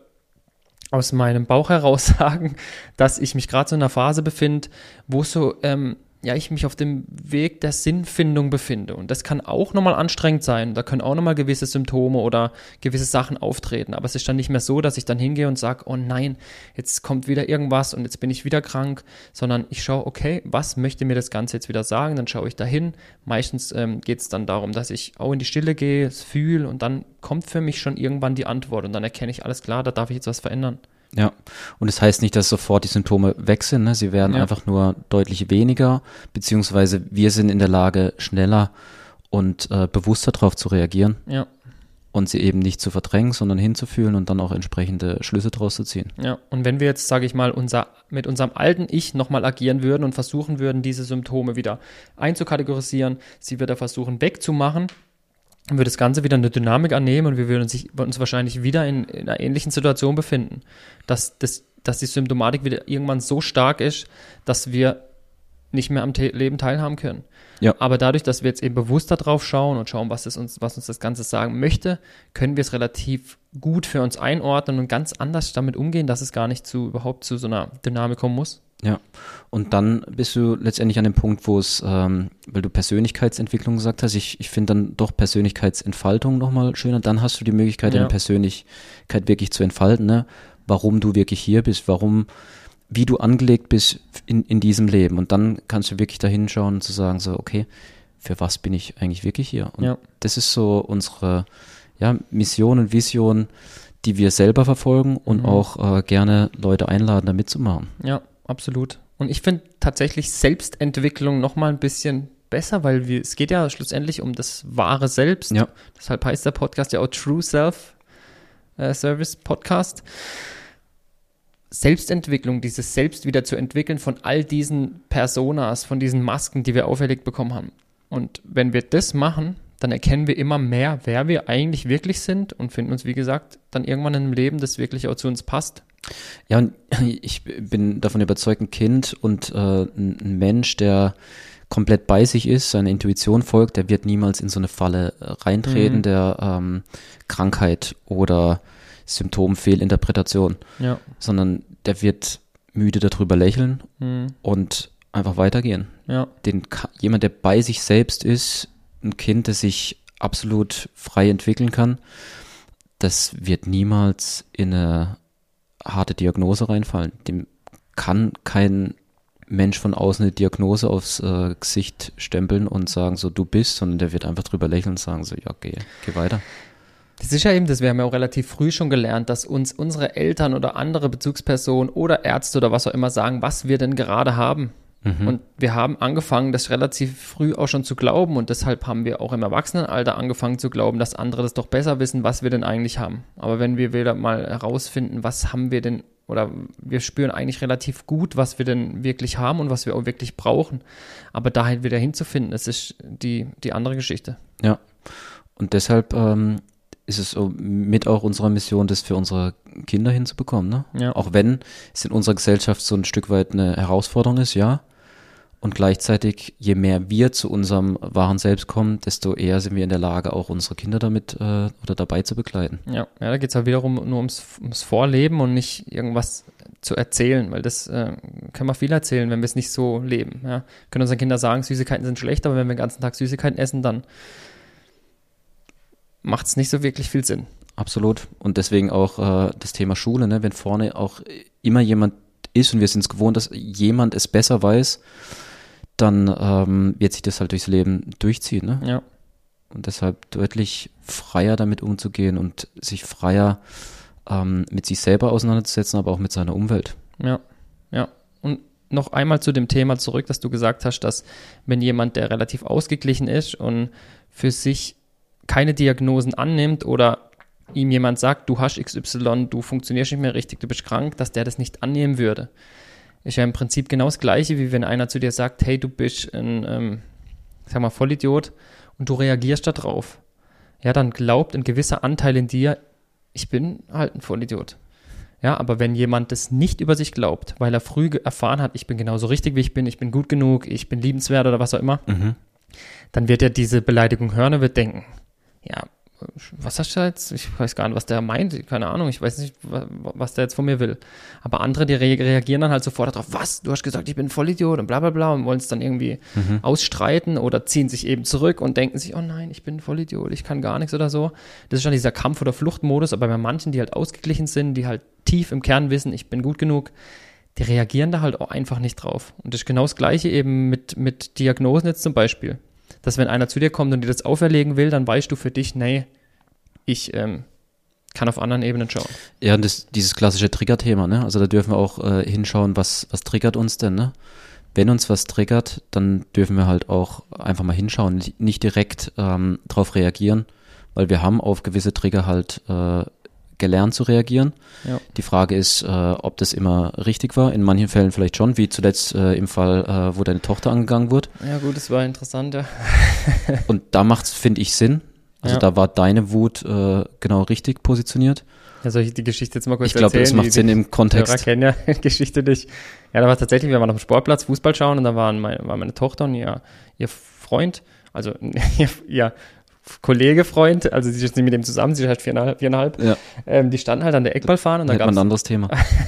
aus meinem Bauch heraus sagen, dass ich mich gerade so in einer Phase befinde, wo so, ich mich auf dem Weg der Sinnfindung befinde. Und das kann auch nochmal anstrengend sein. Da können auch nochmal gewisse Symptome oder gewisse Sachen auftreten. Aber es ist dann nicht mehr so, dass ich dann hingehe und sage, oh nein, jetzt kommt wieder irgendwas und jetzt bin ich wieder krank. Sondern ich schaue, okay, was möchte mir das Ganze jetzt wieder sagen? Dann schaue ich dahin. Meistens geht es dann darum, dass ich auch in die Stille gehe, es fühle und dann kommt für mich schon irgendwann die Antwort. Und dann erkenne ich, alles klar, da darf ich jetzt was verändern. Ja, und es heißt nicht, dass sofort die Symptome weg sind, ne? Sie werden einfach nur deutlich weniger, beziehungsweise wir sind in der Lage, schneller und bewusster darauf zu reagieren und sie eben nicht zu verdrängen, sondern hinzufühlen und dann auch entsprechende Schlüsse draus zu ziehen. Ja, und wenn wir jetzt, sage ich mal, mit unserem alten Ich nochmal agieren würden und versuchen würden, diese Symptome wieder einzukategorisieren, sie wieder versuchen wegzumachen, dann würde das Ganze wieder eine Dynamik annehmen und wir würden uns wahrscheinlich wieder in einer ähnlichen Situation befinden, dass die Symptomatik wieder irgendwann so stark ist, dass wir nicht mehr am Leben teilhaben können. Ja. Aber dadurch, dass wir jetzt eben bewusster drauf schauen und schauen, was uns das Ganze sagen möchte, können wir es relativ gut für uns einordnen und ganz anders damit umgehen, dass es gar nicht überhaupt zu so einer Dynamik kommen muss. Ja, und dann bist du letztendlich an dem Punkt, wo es, weil du Persönlichkeitsentwicklung gesagt hast, ich finde dann doch Persönlichkeitsentfaltung nochmal schöner, dann hast du die Möglichkeit, deine Persönlichkeit wirklich zu entfalten, ne? Warum du wirklich hier bist, wie du angelegt bist in diesem Leben und dann kannst du wirklich da hinschauen und zu sagen so, okay, für was bin ich eigentlich wirklich hier? Und das ist so unsere Mission und Vision, die wir selber verfolgen und auch gerne Leute einladen, da mitzumachen. Ja, absolut. Und ich finde tatsächlich Selbstentwicklung nochmal ein bisschen besser, weil es geht ja schlussendlich um das wahre Selbst. Ja. Deshalb heißt der Podcast ja auch True Self Service Podcast. Selbstentwicklung, dieses Selbst wieder zu entwickeln von all diesen Personas, von diesen Masken, die wir auferlegt bekommen haben. Und wenn wir das machen, dann erkennen wir immer mehr, wer wir eigentlich wirklich sind und finden uns, wie gesagt, dann irgendwann in einem Leben, das wirklich auch zu uns passt. Ja, und ich bin davon überzeugt, ein Kind und ein Mensch, der komplett bei sich ist, seiner Intuition folgt, der wird niemals in so eine Falle reintreten, der Krankheit oder Symptomfehlinterpretation, sondern der wird müde darüber lächeln und einfach weitergehen. Ja. Jemand, der bei sich selbst ist, ein Kind, das sich absolut frei entwickeln kann, das wird niemals in eine harte Diagnose reinfallen. Dem kann kein Mensch von außen eine Diagnose aufs Gesicht stempeln und sagen, so du bist, sondern der wird einfach drüber lächeln und sagen, so ja, geh weiter. Das ist ja eben, wir haben ja auch relativ früh schon gelernt, dass uns unsere Eltern oder andere Bezugspersonen oder Ärzte oder was auch immer sagen, was wir denn gerade haben. Und wir haben angefangen, das relativ früh auch schon zu glauben und deshalb haben wir auch im Erwachsenenalter angefangen zu glauben, dass andere das doch besser wissen, was wir denn eigentlich haben. Aber wenn wir wieder mal herausfinden, was haben wir denn, oder wir spüren eigentlich relativ gut, was wir denn wirklich haben und was wir auch wirklich brauchen. Aber dahin wieder hinzufinden, das ist die andere Geschichte. Ja, und deshalb ist es mit auch unserer Mission, das für unsere Kinder hinzubekommen, ne? Ja. Auch wenn es in unserer Gesellschaft so ein Stück weit eine Herausforderung ist, ja. Und gleichzeitig, je mehr wir zu unserem wahren Selbst kommen, desto eher sind wir in der Lage, auch unsere Kinder damit oder dabei zu begleiten. Ja, da geht es halt wiederum nur ums Vorleben und nicht irgendwas zu erzählen, weil das können wir viel erzählen, wenn wir es nicht so leben. Ja. Wir können unseren Kindern sagen, Süßigkeiten sind schlecht, aber wenn wir den ganzen Tag Süßigkeiten essen, dann macht es nicht so wirklich viel Sinn. Absolut. Und deswegen auch das Thema Schule, ne? Wenn vorne auch immer jemand ist und wir sind es gewohnt, dass jemand es besser weiß, dann wird sich das halt durchs Leben durchziehen. Ne? Ja. Und deshalb deutlich freier damit umzugehen und sich freier mit sich selber auseinanderzusetzen, aber auch mit seiner Umwelt. Ja, ja. Und noch einmal zu dem Thema zurück, dass du gesagt hast, dass wenn jemand, der relativ ausgeglichen ist und für sich keine Diagnosen annimmt oder ihm jemand sagt, du hast XY, du funktionierst nicht mehr richtig, du bist krank, dass der das nicht annehmen würde. Ist ja im Prinzip genau das Gleiche, wie wenn einer zu dir sagt, hey, du bist ein, Vollidiot und du reagierst da drauf. Ja, dann glaubt ein gewisser Anteil in dir, ich bin halt ein Vollidiot. Ja, aber wenn jemand das nicht über sich glaubt, weil er früh erfahren hat, ich bin genauso richtig, wie ich bin gut genug, ich bin liebenswert oder was auch immer, dann wird er diese Beleidigung hören und wird denken, ja, was hast du jetzt? Ich weiß gar nicht, was der meint. Keine Ahnung, ich weiß nicht, was der jetzt von mir will. Aber andere, die reagieren dann halt sofort darauf, was? Du hast gesagt, ich bin ein Vollidiot und bla bla bla und wollen es dann irgendwie ausstreiten oder ziehen sich eben zurück und denken sich, oh nein, ich bin ein Vollidiot, ich kann gar nichts oder so. Das ist schon dieser Kampf- oder Fluchtmodus, aber bei manchen, die halt ausgeglichen sind, die halt tief im Kern wissen, ich bin gut genug, die reagieren da halt auch einfach nicht drauf. Und das ist genau das Gleiche eben mit Diagnosen jetzt zum Beispiel. Dass wenn einer zu dir kommt und dir das auferlegen will, dann weißt du für dich, nee, ich kann auf anderen Ebenen schauen. Ja, und dieses klassische Trigger-Thema, ne? Also da dürfen wir auch hinschauen, was triggert uns denn, ne? Wenn uns was triggert, dann dürfen wir halt auch einfach mal hinschauen, nicht direkt drauf reagieren, weil wir haben auf gewisse Trigger halt gelernt zu reagieren. Ja. Die Frage ist, ob das immer richtig war. In manchen Fällen vielleicht schon, wie zuletzt im Fall, wo deine Tochter angegangen wurde. Ja gut, das war interessant, ja. Und da macht es, finde ich, Sinn. Also da war deine Wut genau richtig positioniert. Ja, soll ich die Geschichte jetzt mal kurz erzählen? Ich glaube, das macht Sinn im Kontext. Hörer kennen ja die Geschichte nicht. Ja, da war tatsächlich, wir waren auf dem Sportplatz Fußball schauen und da war meine Tochter und ihr Freund, also ihr Kollege, Freund, also sie ist nicht mit dem zusammen, sie ist halt viereinhalb. Ja. Die standen halt an der Eckballfahne. Und da gab es ein anderes Thema.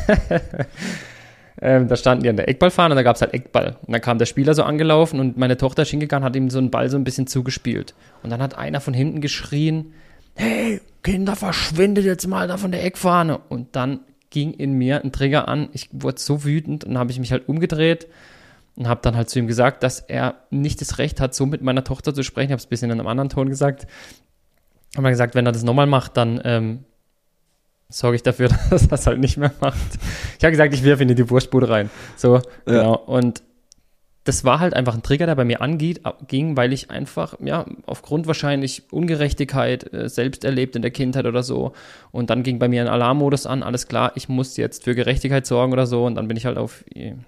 Da standen die an der Eckballfahne und da gab es halt Eckball. Und dann kam der Spieler so angelaufen und meine Tochter ist hingegangen, hat ihm so einen Ball so ein bisschen zugespielt. Und dann hat einer von hinten geschrien, hey, Kinder, verschwindet jetzt mal da von der Eckfahne. Und dann ging in mir ein Trigger an. Ich wurde so wütend und dann habe ich mich halt umgedreht und habe dann halt zu ihm gesagt, dass er nicht das Recht hat, so mit meiner Tochter zu sprechen. Ich habe es ein bisschen in einem anderen Ton gesagt. Habe dann gesagt, wenn er das nochmal macht, dann sorge ich dafür, dass er das halt nicht mehr macht. Ich habe gesagt, ich wirf ihn in die Wurstbude rein. So, genau. Und das war halt einfach ein Trigger, der bei mir ging, weil ich einfach, ja, aufgrund wahrscheinlich Ungerechtigkeit selbst erlebt in der Kindheit oder so. Und dann ging bei mir ein Alarmmodus an, alles klar, ich muss jetzt für Gerechtigkeit sorgen oder so. Und dann bin ich halt auf...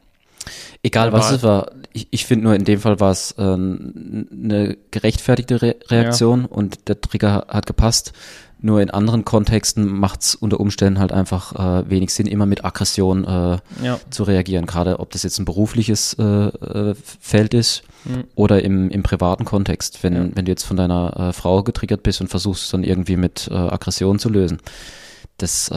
Egal was es war, ich finde nur in dem Fall war es eine gerechtfertigte Reaktion und der Trigger hat gepasst. Nur in anderen Kontexten macht es unter Umständen halt einfach wenig Sinn, immer mit Aggression zu reagieren. Gerade ob das jetzt ein berufliches Feld ist oder im privaten Kontext. Wenn du jetzt von deiner Frau getriggert bist und versuchst dann irgendwie mit Aggression zu lösen, das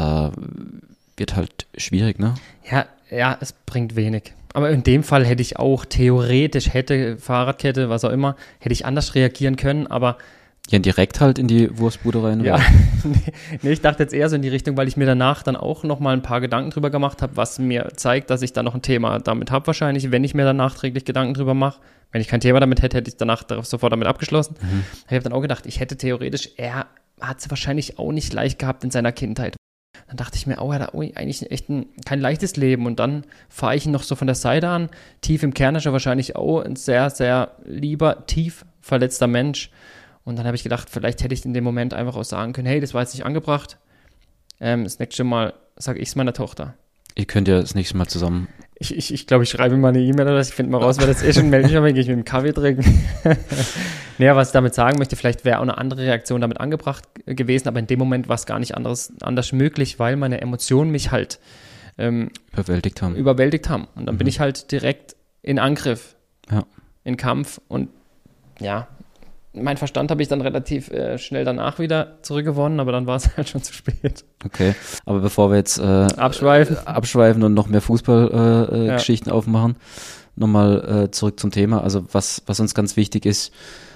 wird halt schwierig, ne? Ja, es bringt wenig. Aber in dem Fall hätte ich auch theoretisch, Fahrradkette, was auch immer, hätte ich anders reagieren können, aber... Ja, direkt halt in die Wurstbude rein? Ja, nee, ich dachte jetzt eher so in die Richtung, weil ich mir danach dann auch nochmal ein paar Gedanken drüber gemacht habe, was mir zeigt, dass ich da noch ein Thema damit habe wahrscheinlich, wenn ich mir dann nachträglich Gedanken drüber mache. Wenn ich kein Thema damit hätte, hätte ich danach sofort damit abgeschlossen. Ich habe dann auch gedacht, ich hätte theoretisch, er hat es wahrscheinlich auch nicht leicht gehabt in seiner Kindheit. Dann dachte ich mir, er hat eigentlich echt kein leichtes Leben. Und dann fahre ich ihn noch so von der Seite an. Tief im Kern ist er wahrscheinlich auch ein sehr, sehr lieber, tief verletzter Mensch. Und dann habe ich gedacht, vielleicht hätte ich in dem Moment einfach auch sagen können, hey, das war jetzt nicht angebracht. Das nächste Mal sage ich es meiner Tochter. Ihr könnt ja das nächste Mal zusammen... Ich glaube, ich schreibe ihm mal eine E-Mail oder ich finde mal raus, wer das ist und melde mich, aber gehe ich mit dem Kaffee trinken. Naja, was ich damit sagen möchte, vielleicht wäre auch eine andere Reaktion damit angebracht gewesen, aber in dem Moment war es gar nicht anders möglich, weil meine Emotionen mich halt überwältigt haben. Und dann bin ich halt direkt in Angriff. in Kampf. Und ja, mein Verstand habe ich dann relativ schnell danach wieder zurückgewonnen, aber dann war es halt schon zu spät. Okay, aber bevor wir jetzt abschweifen und noch mehr Fußballgeschichten aufmachen, nochmal zurück zum Thema. Also was uns ganz wichtig ist,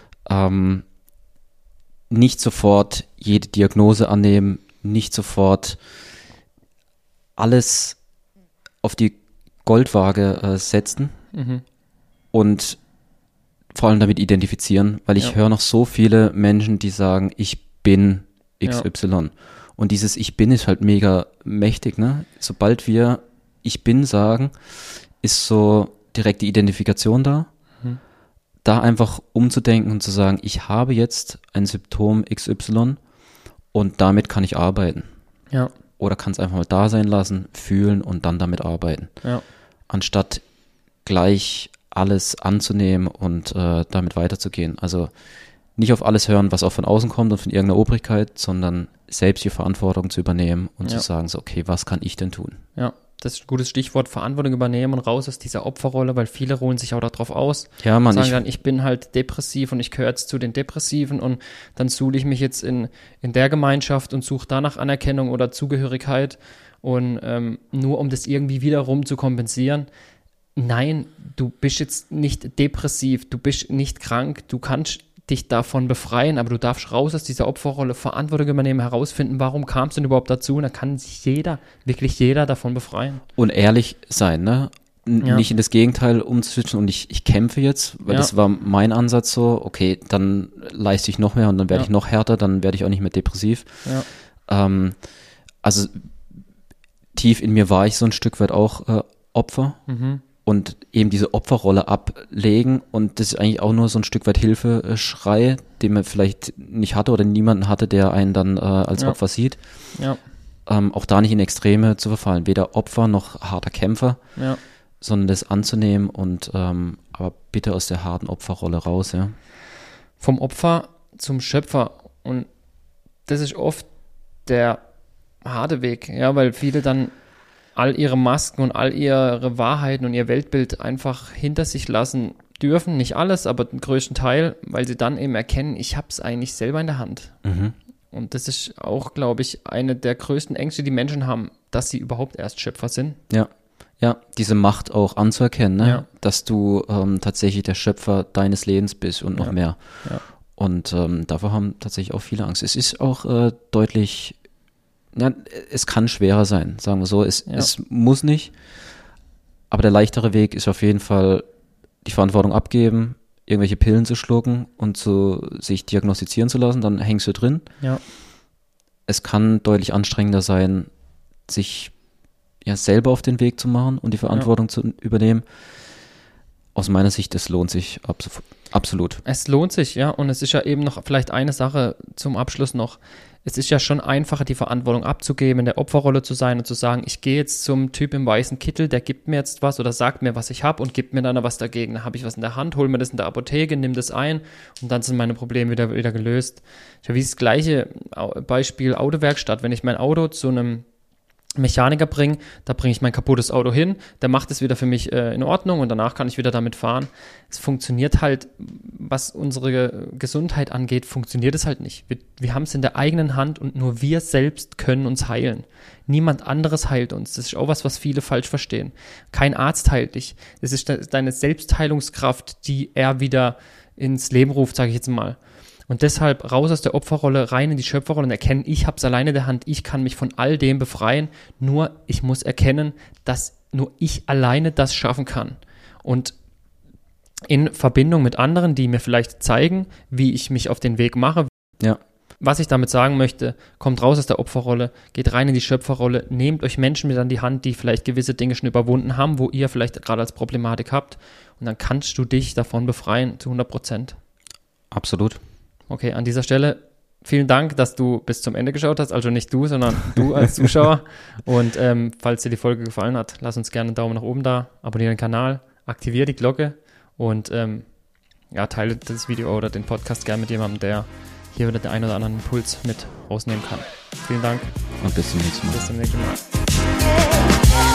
nicht sofort jede Diagnose annehmen, nicht sofort alles auf die Goldwaage setzen und vor allem damit identifizieren, weil ich höre noch so viele Menschen, die sagen, ich bin XY. Ja. Und dieses Ich bin ist halt mega mächtig, ne? Sobald wir Ich bin sagen, ist so direkt die Identifikation da. Da einfach umzudenken und zu sagen, ich habe jetzt ein Symptom XY und damit kann ich arbeiten. Ja. Oder kann es einfach mal da sein lassen, fühlen und dann damit arbeiten. Ja. Anstatt gleich alles anzunehmen und damit weiterzugehen. Also nicht auf alles hören, was auch von außen kommt und von irgendeiner Obrigkeit, sondern selbst die Verantwortung zu übernehmen und zu sagen, so, okay, was kann ich denn tun? Ja, das ist ein gutes Stichwort, Verantwortung übernehmen und raus aus dieser Opferrolle, weil viele ruhen sich auch darauf aus. Ja, Mann, sagen dann, ich bin halt depressiv und ich gehöre jetzt zu den Depressiven und dann suhle ich mich jetzt in der Gemeinschaft und suche danach Anerkennung oder Zugehörigkeit und nur um das irgendwie wiederum zu kompensieren. Nein, du bist jetzt nicht depressiv, du bist nicht krank, du kannst dich davon befreien, aber du darfst raus aus dieser Opferrolle, Verantwortung übernehmen, herausfinden, warum kam es denn überhaupt dazu, und da kann sich wirklich jeder davon befreien. Und ehrlich sein, ne? Nicht in das Gegenteil umzuswitchen und ich kämpfe jetzt, weil das war mein Ansatz so, okay, dann leiste ich noch mehr und dann werde ich noch härter, dann werde ich auch nicht mehr depressiv. Ja. Also tief in mir war ich so ein Stück weit auch Opfer. Und eben diese Opferrolle ablegen und das ist eigentlich auch nur so ein Stück weit Hilfeschrei, den man vielleicht nicht hatte oder niemanden hatte, der einen dann als Opfer sieht. Ja. Auch da nicht in Extreme zu verfallen, weder Opfer noch harter Kämpfer, sondern das anzunehmen und aber bitte aus der harten Opferrolle raus. Ja. Vom Opfer zum Schöpfer, und das ist oft der harte Weg, ja, weil viele dann all ihre Masken und all ihre Wahrheiten und ihr Weltbild einfach hinter sich lassen dürfen. Nicht alles, aber den größten Teil, weil sie dann eben erkennen, ich habe es eigentlich selber in der Hand. Und das ist auch, glaube ich, eine der größten Ängste, die Menschen haben, dass sie überhaupt erst Schöpfer sind. Ja, diese Macht auch anzuerkennen, ne? Dass du tatsächlich der Schöpfer deines Lebens bist und noch mehr. Ja. Und davor haben tatsächlich auch viele Angst. Es ist auch deutlich... Ja, es kann schwerer sein, sagen wir so. Es muss nicht. Aber der leichtere Weg ist auf jeden Fall die Verantwortung abgeben, irgendwelche Pillen zu schlucken und sich diagnostizieren zu lassen. Dann hängst du drin. Ja. Es kann deutlich anstrengender sein, sich selber auf den Weg zu machen und die Verantwortung zu übernehmen. Aus meiner Sicht, es lohnt sich absolut. Es lohnt sich, ja. Und es ist ja eben noch vielleicht eine Sache zum Abschluss noch. Es ist ja schon einfacher, die Verantwortung abzugeben, in der Opferrolle zu sein und zu sagen, ich gehe jetzt zum Typ im weißen Kittel, der gibt mir jetzt was oder sagt mir, was ich habe und gibt mir dann was dagegen. Dann habe ich was in der Hand, hole mir das in der Apotheke, nimm das ein und dann sind meine Probleme wieder gelöst. Ich habe wie das gleiche Beispiel Autowerkstatt. Wenn ich mein Auto zu einem Mechaniker bringe, da bringe ich mein kaputtes Auto hin, der macht es wieder für mich in Ordnung und danach kann ich wieder damit fahren. Es funktioniert halt, was unsere Gesundheit angeht, funktioniert es halt nicht. Wir haben es in der eigenen Hand und nur wir selbst können uns heilen. Niemand anderes heilt uns. Das ist auch was viele falsch verstehen. Kein Arzt heilt dich. Das ist deine Selbstheilungskraft, die er wieder ins Leben ruft, sage ich jetzt mal. Und deshalb raus aus der Opferrolle, rein in die Schöpferrolle und erkennen, ich habe es alleine in der Hand, ich kann mich von all dem befreien, nur ich muss erkennen, dass nur ich alleine das schaffen kann. Und in Verbindung mit anderen, die mir vielleicht zeigen, wie ich mich auf den Weg mache. Ja. Was ich damit sagen möchte, kommt raus aus der Opferrolle, geht rein in die Schöpferrolle, nehmt euch Menschen mit an die Hand, die vielleicht gewisse Dinge schon überwunden haben, wo ihr vielleicht gerade als Problematik habt, und dann kannst du dich davon befreien zu 100%. Absolut. Okay, an dieser Stelle vielen Dank, dass du bis zum Ende geschaut hast. Also nicht du, sondern du als Zuschauer. Und falls dir die Folge gefallen hat, lass uns gerne einen Daumen nach oben da, abonniere den Kanal, aktiviere die Glocke und teile das Video oder den Podcast gerne mit jemandem, der hier wieder den einen oder anderen Impuls mit rausnehmen kann. Vielen Dank. Und bis zum nächsten Mal. Bis zum nächsten Mal.